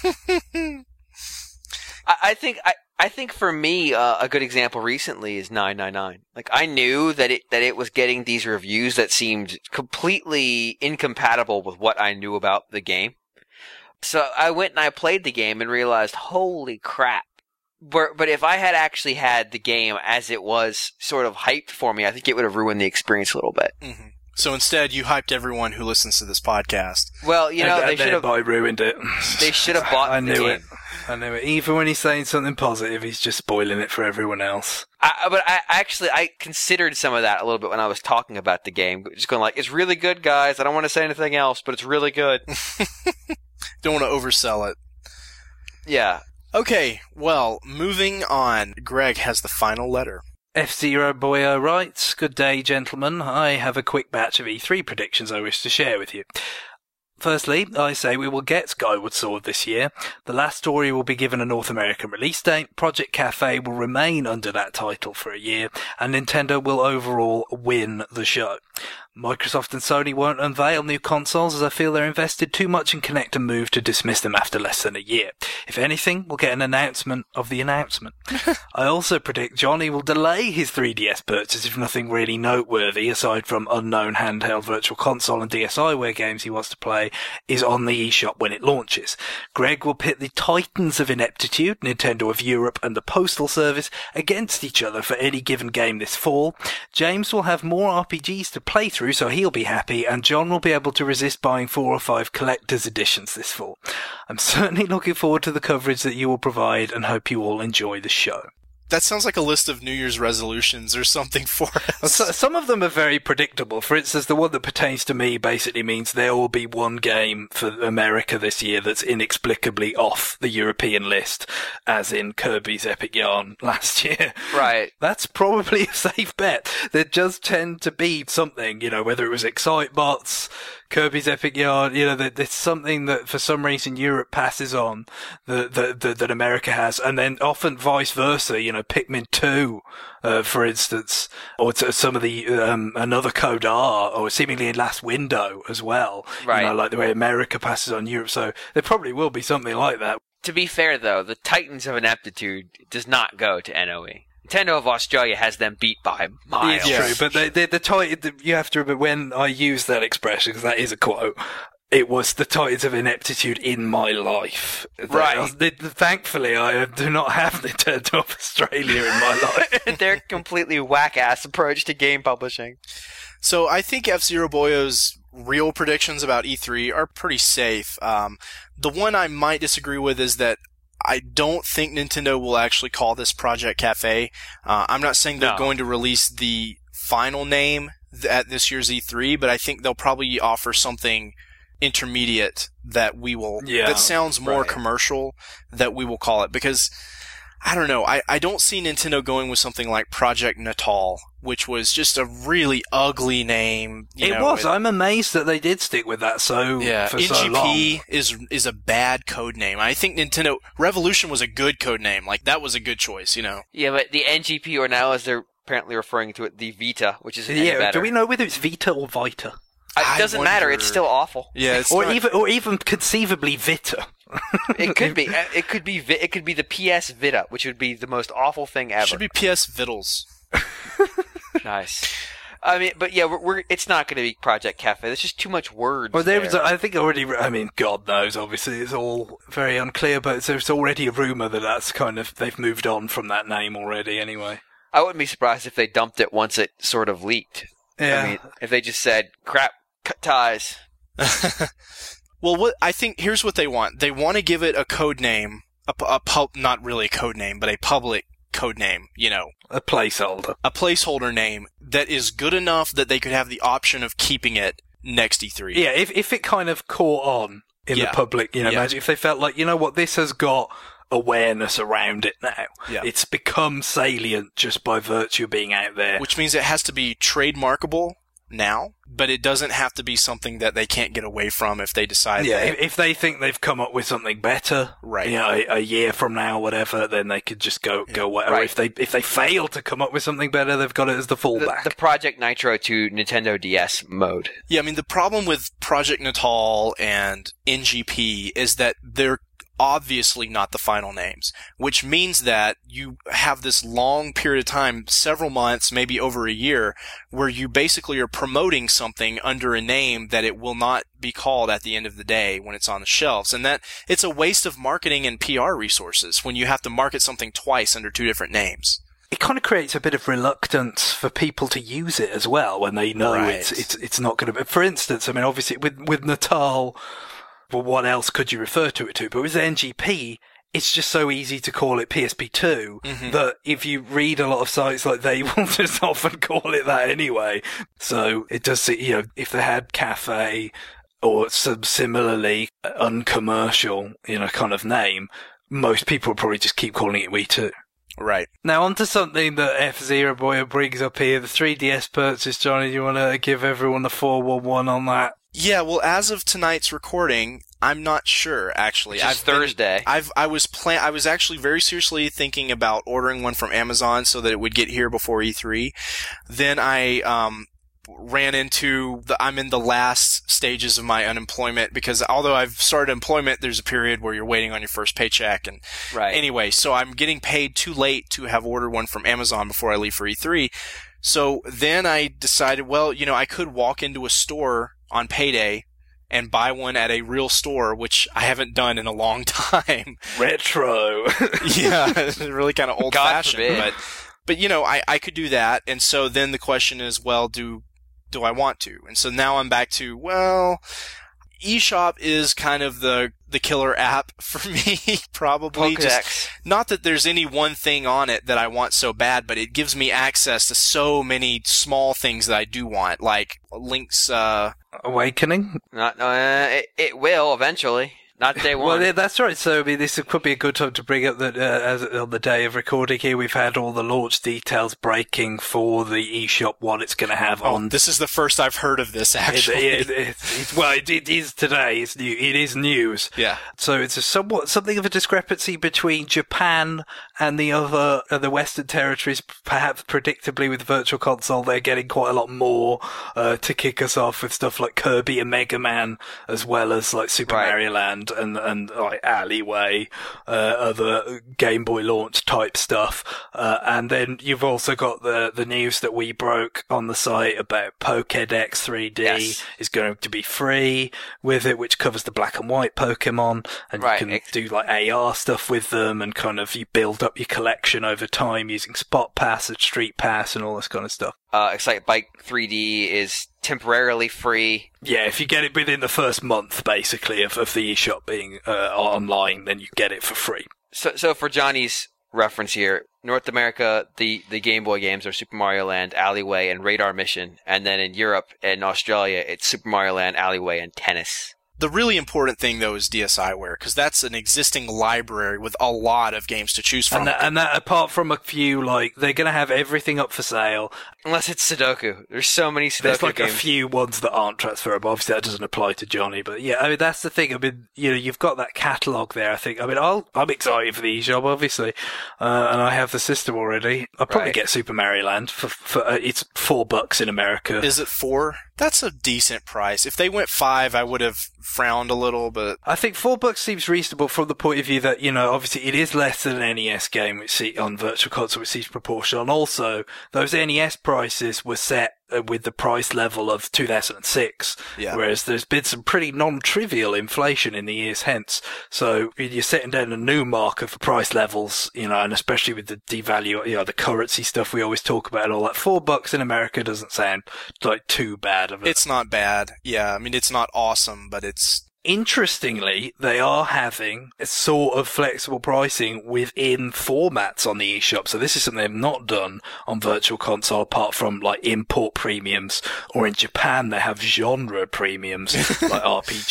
I think for me, a good example recently is 999. Like, I knew that it was getting these reviews that seemed completely incompatible with what I knew about the game. So I went and I played the game and realized, holy crap. But if I had actually had the game as it was sort of hyped for me, I think it would have ruined the experience a little bit. Mm-hmm. So instead, you hyped everyone who listens to this podcast. Well, you know, they should have ruined it. They should have bought I the knew game. I knew it. Even when he's saying something positive, he's just spoiling it for everyone else. But I considered some of that a little bit when I was talking about the game. Just going like, it's really good, guys. I don't want to say anything else, but it's really good. Don't want to oversell it. Yeah. Okay, well, moving on. Greg has the final letter. F-Zero Boyo writes, "Good day, gentlemen. I have a quick batch of E3 predictions I wish to share with you. Firstly, I say we will get Skyward Sword this year. The last story will be given a North American release date, Project Cafe will remain under that title for a year, and Nintendo will overall win the show. Microsoft and Sony won't unveil new consoles as I feel they're invested too much in Kinect and Move to dismiss them after less than a year. If anything, we'll get an announcement of the announcement. I also predict Johnny will delay his 3DS purchase if nothing really noteworthy, aside from unknown handheld virtual console and DSiWare games he wants to play, is on the eShop when it launches. Greg will pit the titans of ineptitude, Nintendo of Europe and the Postal Service, against each other for any given game this fall. James will have more RPGs to play through, so he'll be happy, and John will be able to resist buying 4 or 5 collector's editions this fall. I'm certainly looking forward to the coverage that you will provide and hope you all enjoy the show." That sounds like a list of New Year's resolutions or something for us. Some of them are very predictable. For instance, the one that pertains to me basically means there will be one game for America this year that's inexplicably off the European list, as in Kirby's Epic Yarn last year. Right. That's probably a safe bet. There does tend to be something, whether it was Excitebots, Kirby's Epic Yarn, there's something that for some reason Europe passes on that America has, and then often vice versa, Pikmin 2, for instance, or some of the, another Code R, or seemingly in Last Window as well. Right. Like the way America passes on Europe, so there probably will be something like that. To be fair, though, the Titans of Ineptitude does not go to NOE. Nintendo of Australia has them beat by miles. It's true, but you have to remember when I use that expression, because that is a quote, it was the Titans of Ineptitude in my life. Right. Thankfully, I do not have Nintendo of Australia in my life. Their completely whack-ass approach to game publishing. So I think F-Zero Boyo's real predictions about E3 are pretty safe. The one I might disagree with is that I don't think Nintendo will actually call this Project Cafe. I'm not saying they're going to release the final name at this year's E3, but I think they'll probably offer something intermediate that we will, that sounds more commercial, that we will call it. Because, I don't know, I don't see Nintendo going with something like Project Natal, which was just a really ugly name. I'm amazed that they did stick with that for NGP so long. is a bad code name. I think Nintendo Revolution was a good code name. Like, that was a good choice, Yeah, but the NGP, or now as they're apparently referring to it, the Vita, which is any better. Do we know whether it's Vita or Vita? It doesn't matter. It's still awful. Yeah, or even conceivably Vita. It could be. It could be the PS Vita, which would be the most awful thing ever. It should be PS Vittles. Nice. I mean, but yeah, it's not going to be Project Cafe. There's just too much words. Well, I think already. I mean, God knows. Obviously, it's all very unclear. But there's already a rumor that that's they've moved on from that name already. Anyway, I wouldn't be surprised if they dumped it once it sort of leaked. Yeah. I mean, if they just said, "Crap, cut ties." Well, here's what they want. They want to give it a code name, not really a code name, but a public code name, a placeholder. A placeholder name that is good enough that they could have the option of keeping it next E3. Yeah, if it kind of caught on in the public, imagine if they felt like, this has got awareness around it now. Yeah. It's become salient just by virtue of being out there. Which means it has to be trademarkable now, but it doesn't have to be something that they can't get away from if they decide. Yeah, if they think they've come up with something better, right? A year from now, or whatever, then they could just go whatever. Right. If they fail to come up with something better, they've got it as the fallback. The Project Nitro to Nintendo DS mode. Yeah, I mean the problem with Project Natal and NGP is that they're obviously not the final names, which means that you have this long period of time, several months, maybe over a year, where you basically are promoting something under a name that it will not be called at the end of the day when it's on the shelves. And that it's a waste of marketing and PR resources when you have to market something twice under 2 different names. it kind of creates a bit of reluctance for people to use it as well when they know it's not going to be. For instance, I mean, obviously with Natal, well, what else could you refer to it to? But with NGP, it's just so easy to call it PSP2 that if you read a lot of sites, like, they will just often call it that anyway. So it does, if they had Cafe or some similarly uncommercial, kind of name, most people would probably just keep calling it Wii 2. Right. Now, on to something that F-Zero Boy brings up here, the 3DS purchase. Johnny, do you want to give everyone the 411 on that? Yeah, well, as of tonight's recording, I'm not sure, actually. It's Thursday. I was actually very seriously thinking about ordering one from Amazon so that it would get here before E3. Then I ran into I'm in the last stages of my unemployment, because although I've started employment, there's a period where you're waiting on your first paycheck. And anyway, so I'm getting paid too late to have ordered one from Amazon before I leave for E3. So then I decided, well, I could walk into a store on payday and buy one at a real store, which I haven't done in a long time. Retro. Yeah, really kind of old-fashioned. But I could do that. And so then the question is, well, do I want to? And so now I'm back to, well, eShop is kind of the killer app for me, probably. Pokedex. Not that there's any one thing on it that I want so bad, but it gives me access to so many small things that I do want, like Link's Awakening. It will eventually. Not day one. Well, yeah, that's right. So, I mean, this could be a good time to bring up that as on the day of recording here, we've had all the launch details breaking for the eShop, what it's going to have on. This is the first I've heard of this, actually. It is today. It's new. It is news. Yeah. So it's something of a discrepancy between Japan and the Western territories. Perhaps predictably with Virtual Console, they're getting quite a lot more to kick us off with stuff like Kirby and Mega Man, as well as like Super Mario Land. And like Alleyway, other Game Boy launch type stuff. And then you've also got the news that we broke on the site about Pokédex 3D is going to be free with it, which covers the black and white Pokemon. And you can do like AR stuff with them, and kind of you build up your collection over time using Spot Pass and Street Pass and all this kind of stuff. Excite Bike 3D is temporarily free. Yeah, if you get it within the first month, basically, of the eShop being online, then you get it for free. So for Johnny's reference here, North America, the Game Boy games are Super Mario Land, Alleyway, and Radar Mission. And then in Europe and Australia, it's Super Mario Land, Alleyway, and Tennis. The really important thing, though, is DSiWare, because that's an existing library with a lot of games to choose from. And that apart from a few, like, they're going to have everything up for sale. Unless it's Sudoku. There's so many Sudoku There's like games. A few ones that aren't transferable. Obviously, that doesn't apply to Johnny. But yeah, I mean, that's the thing. I mean, you've got that catalogue there, I think. I mean, I'm excited for the eShop, obviously. And I have the system already. I'll probably get Super Mario Land for it's $4 in America. Is it $4? That's a decent price. If they went $5, I would have frowned a little, but I think $4 seems reasonable from the point of view that, obviously it is less than an NES game on Virtual Console, which seems proportional. And also, those NES prices were set with the price level of 2006, whereas there's been some pretty non-trivial inflation in the years hence. So you're setting down a new marker for price levels, and especially with the devalue, the currency stuff we always talk about and all that. $4 in America doesn't sound like too bad of it. It's not bad. Yeah, I mean, it's not awesome, but it's... Interestingly, they are having a sort of flexible pricing within formats on the eShop. So this is something they've not done on Virtual Console apart from like import premiums, or in Japan they have genre premiums like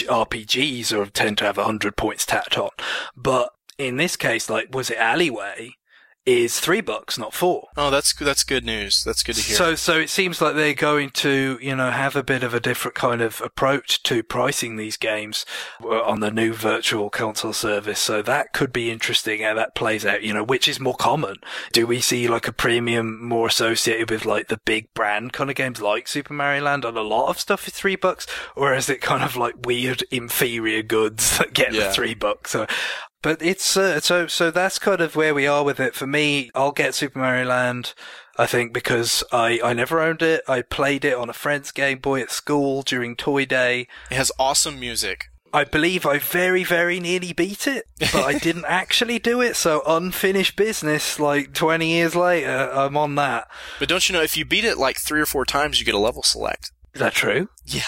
RPGs or tend to have 100 points tacked on. But in this case, like, was it Alleyway? Is $3, not $4. Oh, that's good news. That's good to hear. So it seems like they're going to, have a bit of a different kind of approach to pricing these games on the new Virtual Console service. So that could be interesting how that plays out, which is more common. Do we see like a premium more associated with like the big brand kind of games like Super Mario Land, and a lot of stuff is $3? Or is it kind of like weird inferior goods that get the $3? So, but it's, so that's kind of where we are with it. For me, I'll get Super Mario Land, I think, because I never owned it. I played it on a friend's Game Boy at school during Toy Day. It has awesome music. I believe I very, very nearly beat it, but I didn't actually do it, so unfinished business, like 20 years later, I'm on that. But don't you know, if you beat it like 3 or 4 times, you get a level select. Is that true? Yeah.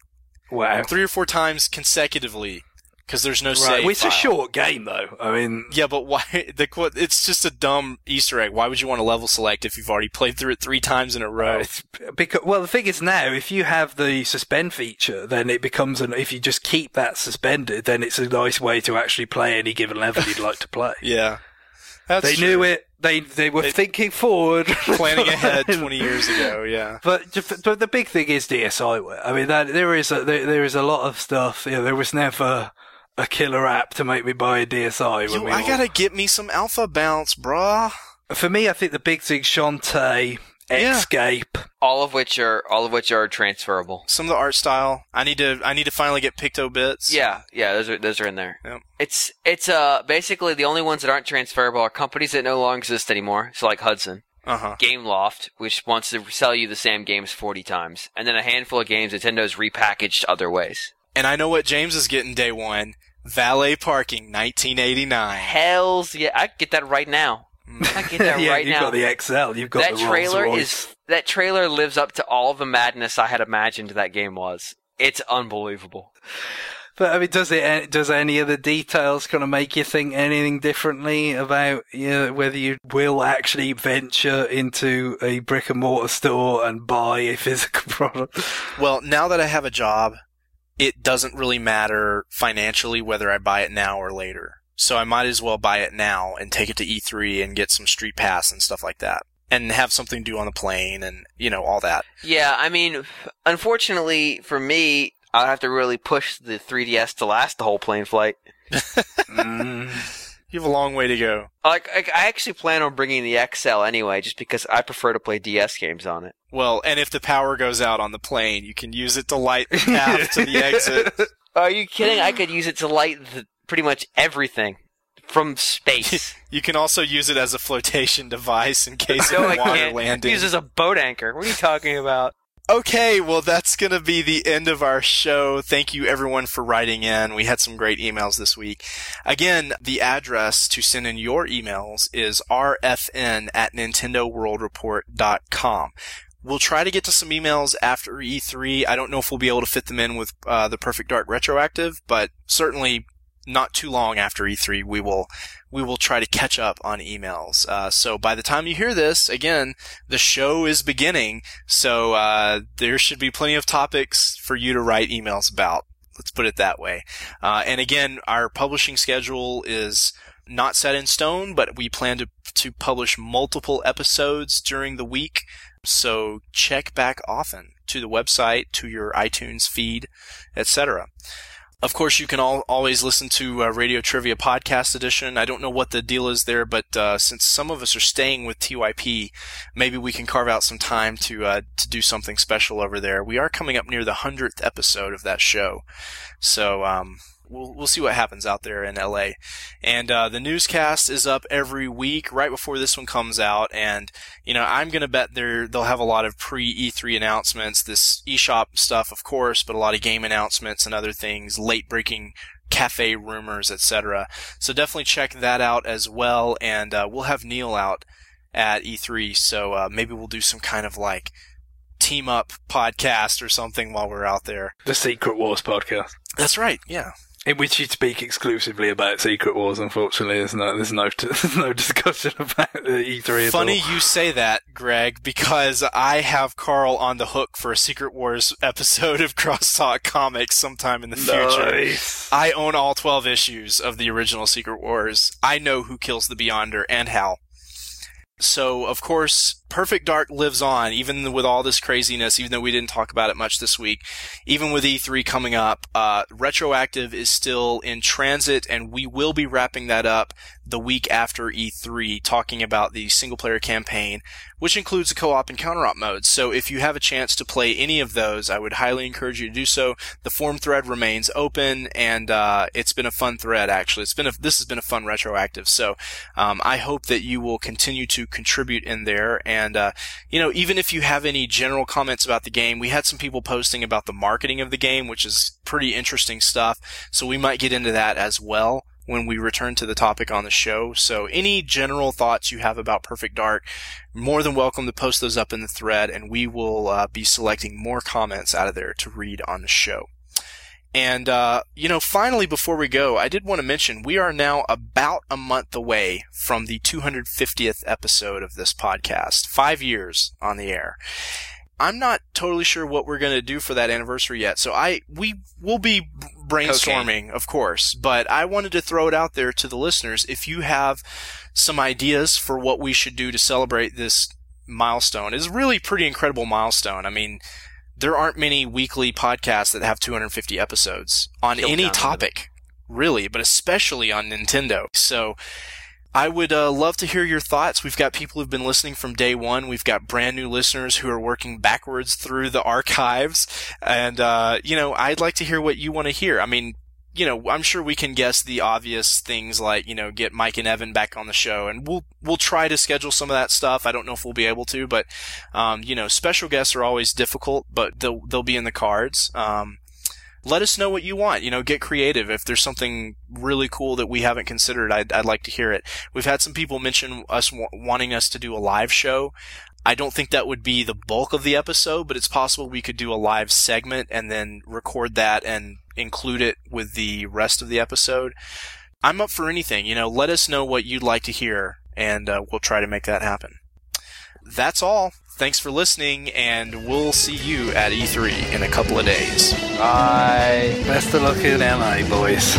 Wow. 3 or 4 times consecutively, because there's no save Well, it's file. a short game, though. I mean... Yeah, but why? It's just a dumb Easter egg. Why would you want to level select if you've already played through it 3 times in a row? Well, the thing is now, if you have the suspend feature, then it becomes if you just keep that suspended, then it's a nice way to actually play any given level you'd like to play. Yeah. That's they true. knew it. They were thinking forward. Planning ahead 20 years ago, yeah. But the big thing is DSiWare. I mean, there is a lot of stuff. There was never a killer app to make me buy a DSi. I gotta get me some Alpha Bounce, brah. For me, I think the big thing, Shantae, Escape, all of which are transferable. Some of the art style. I need to finally get Pictobits. Yeah, those are in there. Yep. It's basically the only ones that aren't transferable are companies that no longer exist anymore. So like Hudson, Gameloft, which wants to sell you the same games 40 times, and then a handful of games Nintendo's repackaged other ways. And I know what James is getting day one. Valet Parking 1989. Hells yeah, I can get that right now. I can get that right now. You've got the XL. You've got that the trailer Rolls-Royce. That trailer lives up to all the madness I had imagined that game was. It's unbelievable. But I mean, does any of the details kind of make you think anything differently about whether you will actually venture into a brick and mortar store and buy a physical product? Well, now that I have a job, it doesn't really matter financially whether I buy it now or later. So I might as well buy it now and take it to E3 and get some Street Pass and stuff like that. And have something to do on the plane and, all that. Yeah, I mean, unfortunately for me, I'll have to really push the 3DS to last the whole plane flight. You have a long way to go. Like, I actually plan on bringing the XL anyway, just because I prefer to play DS games on it. Well, and if the power goes out on the plane, you can use it to light the path to the exit. Are you kidding? I could use it to light pretty much everything from space. You can also use it as a flotation device in case of a water landing. Use it as a boat anchor. What are you talking about? Okay, well, that's going to be the end of our show. Thank you, everyone, for writing in. We had some great emails this week. Again, the address to send in your emails is rfn@nintendoworldreport.com. We'll try to get to some emails after E3. I don't know if we'll be able to fit them in with the Perfect Dark Retroactive, but certainly not too long after E3, we will try to catch up on emails. So by the time you hear this, again, the show is beginning, so there should be plenty of topics for you to write emails about. Let's put it that way. And again, our publishing schedule is not set in stone, but we plan to publish multiple episodes during the week. So check back often to the website, to your iTunes feed, etc. Of course, you can always listen to Radio Trivia Podcast Edition. I don't know what the deal is there, but since some of us are staying with TYP, maybe we can carve out some time to do something special over there. We are coming up near the 100th episode of that show, so we'll see what happens out there in LA. And the newscast is up every week right before this one comes out, and I'm going to bet they'll have a lot of pre-E3 announcements, this eShop stuff, of course, but a lot of game announcements and other things, late-breaking cafe rumors, etc. So definitely check that out as well, and we'll have Neil out at E3, so maybe we'll do some kind of like team-up podcast or something while we're out there. The Secret Wars podcast. That's right, yeah. In which you speak exclusively about Secret Wars, unfortunately. There's no discussion about the E3 Funny at all. you say that, Greg, because I have Carl on the hook for a Secret Wars episode of Crosstalk Comics sometime in the future. Nice. I own all 12 issues of the original Secret Wars. I know who kills the Beyonder and how. So, of course, Perfect Dark lives on, even with all this craziness, even though we didn't talk about it much this week. Even with E3 coming up, Retroactive is still in transit, and we will be wrapping that up the week after E3, talking about the single-player campaign, which includes the co-op and counter-op modes. So if you have a chance to play any of those, I would highly encourage you to do so. The forum thread remains open, and it's been a fun thread, actually. This has been a fun Retroactive, so I hope that you will continue to contribute in there. And, even if you have any general comments about the game, we had some people posting about the marketing of the game, which is pretty interesting stuff. So we might get into that as well when we return to the topic on the show. So any general thoughts you have about Perfect Dark, more than welcome to post those up in the thread, and we will be selecting more comments out of there to read on the show. And, finally, before we go, I did want to mention we are now about a month away from the 250th episode of this podcast. 5 years on the air. I'm not totally sure what we're going to do for that anniversary yet, so we will be brainstorming, of course, but I wanted to throw it out there to the listeners. If you have some ideas for what we should do to celebrate this milestone, it's a really pretty incredible milestone. I mean, there aren't many weekly podcasts that have 250 episodes on any topic, really, but especially on Nintendo. So I would love to hear your thoughts. We've got people who've been listening from day one. We've got brand new listeners who are working backwards through the archives. And, I'd like to hear what you want to hear. I mean, I'm sure we can guess the obvious things like, get Mike and Evan back on the show, and we'll try to schedule some of that stuff. I don't know if we'll be able to, but, special guests are always difficult, but they'll be in the cards. Let us know what you want. Get creative. If there's something really cool that we haven't considered, I'd like to hear it. We've had some people mention us wanting us to do a live show. I don't think that would be the bulk of the episode, but it's possible we could do a live segment and then record that and include it with the rest of the episode. I'm up for anything. Let us know what you'd like to hear, and we'll try to make that happen. That's all. Thanks for listening, and we'll see you at E3 in a couple of days. Bye. Best of luck in LA, boys.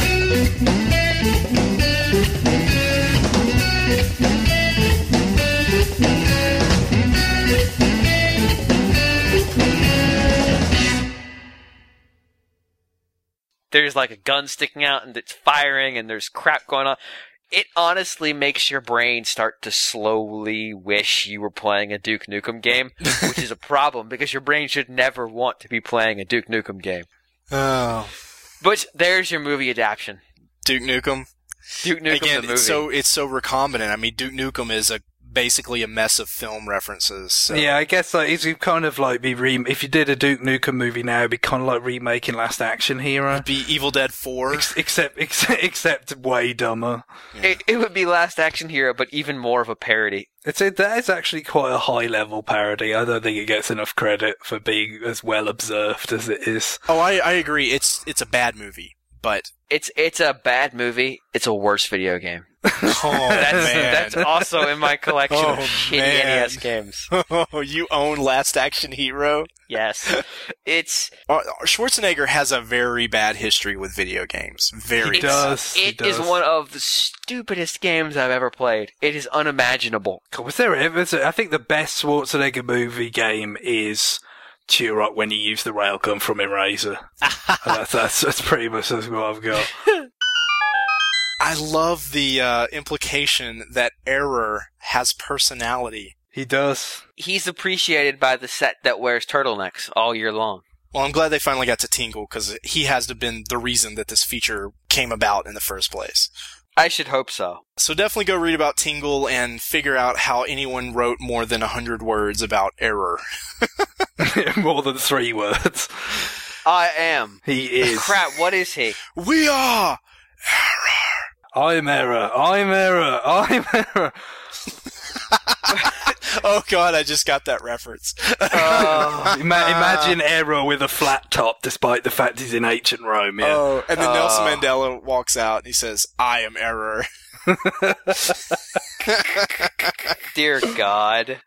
There's like a gun sticking out and it's firing and there's crap going on. It honestly makes your brain start to slowly wish you were playing a Duke Nukem game, which is a problem because your brain should never want to be playing a Duke Nukem game. Oh. But there's your movie adaptation. Duke Nukem? Duke Nukem Again, the movie. it's so recombinant. I mean, Duke Nukem is basically a mess of film references. So. Yeah, I guess it's kind of like if you did a Duke Nukem movie now, it'd be kind of like remaking Last Action Hero. It'd be Evil Dead 4. Except way dumber. It would be Last Action Hero, but even more of a parody. That is actually quite a high-level parody. I don't think it gets enough credit for being as well observed as it is. Oh, I agree. It's a bad movie, but it's a bad movie. It's a worse video game. Oh, that's also in my collection of shitty NES games. Oh, you own Last Action Hero? Yes. Schwarzenegger has a very bad history with video games. He does. It is one of the stupidest games I've ever played. It is unimaginable. God, I think the best Schwarzenegger movie game is Turok when you use the railgun from Eraser. that's pretty much what I've got. I love the implication that Error has personality. He does. He's appreciated by the set that wears turtlenecks all year long. Well, I'm glad they finally got to Tingle, because he has to have been the reason that this feature came about in the first place. I should hope so. So definitely go read about Tingle and figure out how anyone wrote more than 100 words about Error. More than 3 words. I am. He is. Crap, what is he? We are Error. I'm Error. I'm Error. I'm Error. Oh god, I just got that reference. Imagine Error with a flat top, despite the fact he's in ancient Rome. Yeah. Oh, and then Nelson Mandela walks out and he says, "I am Error." Dear God.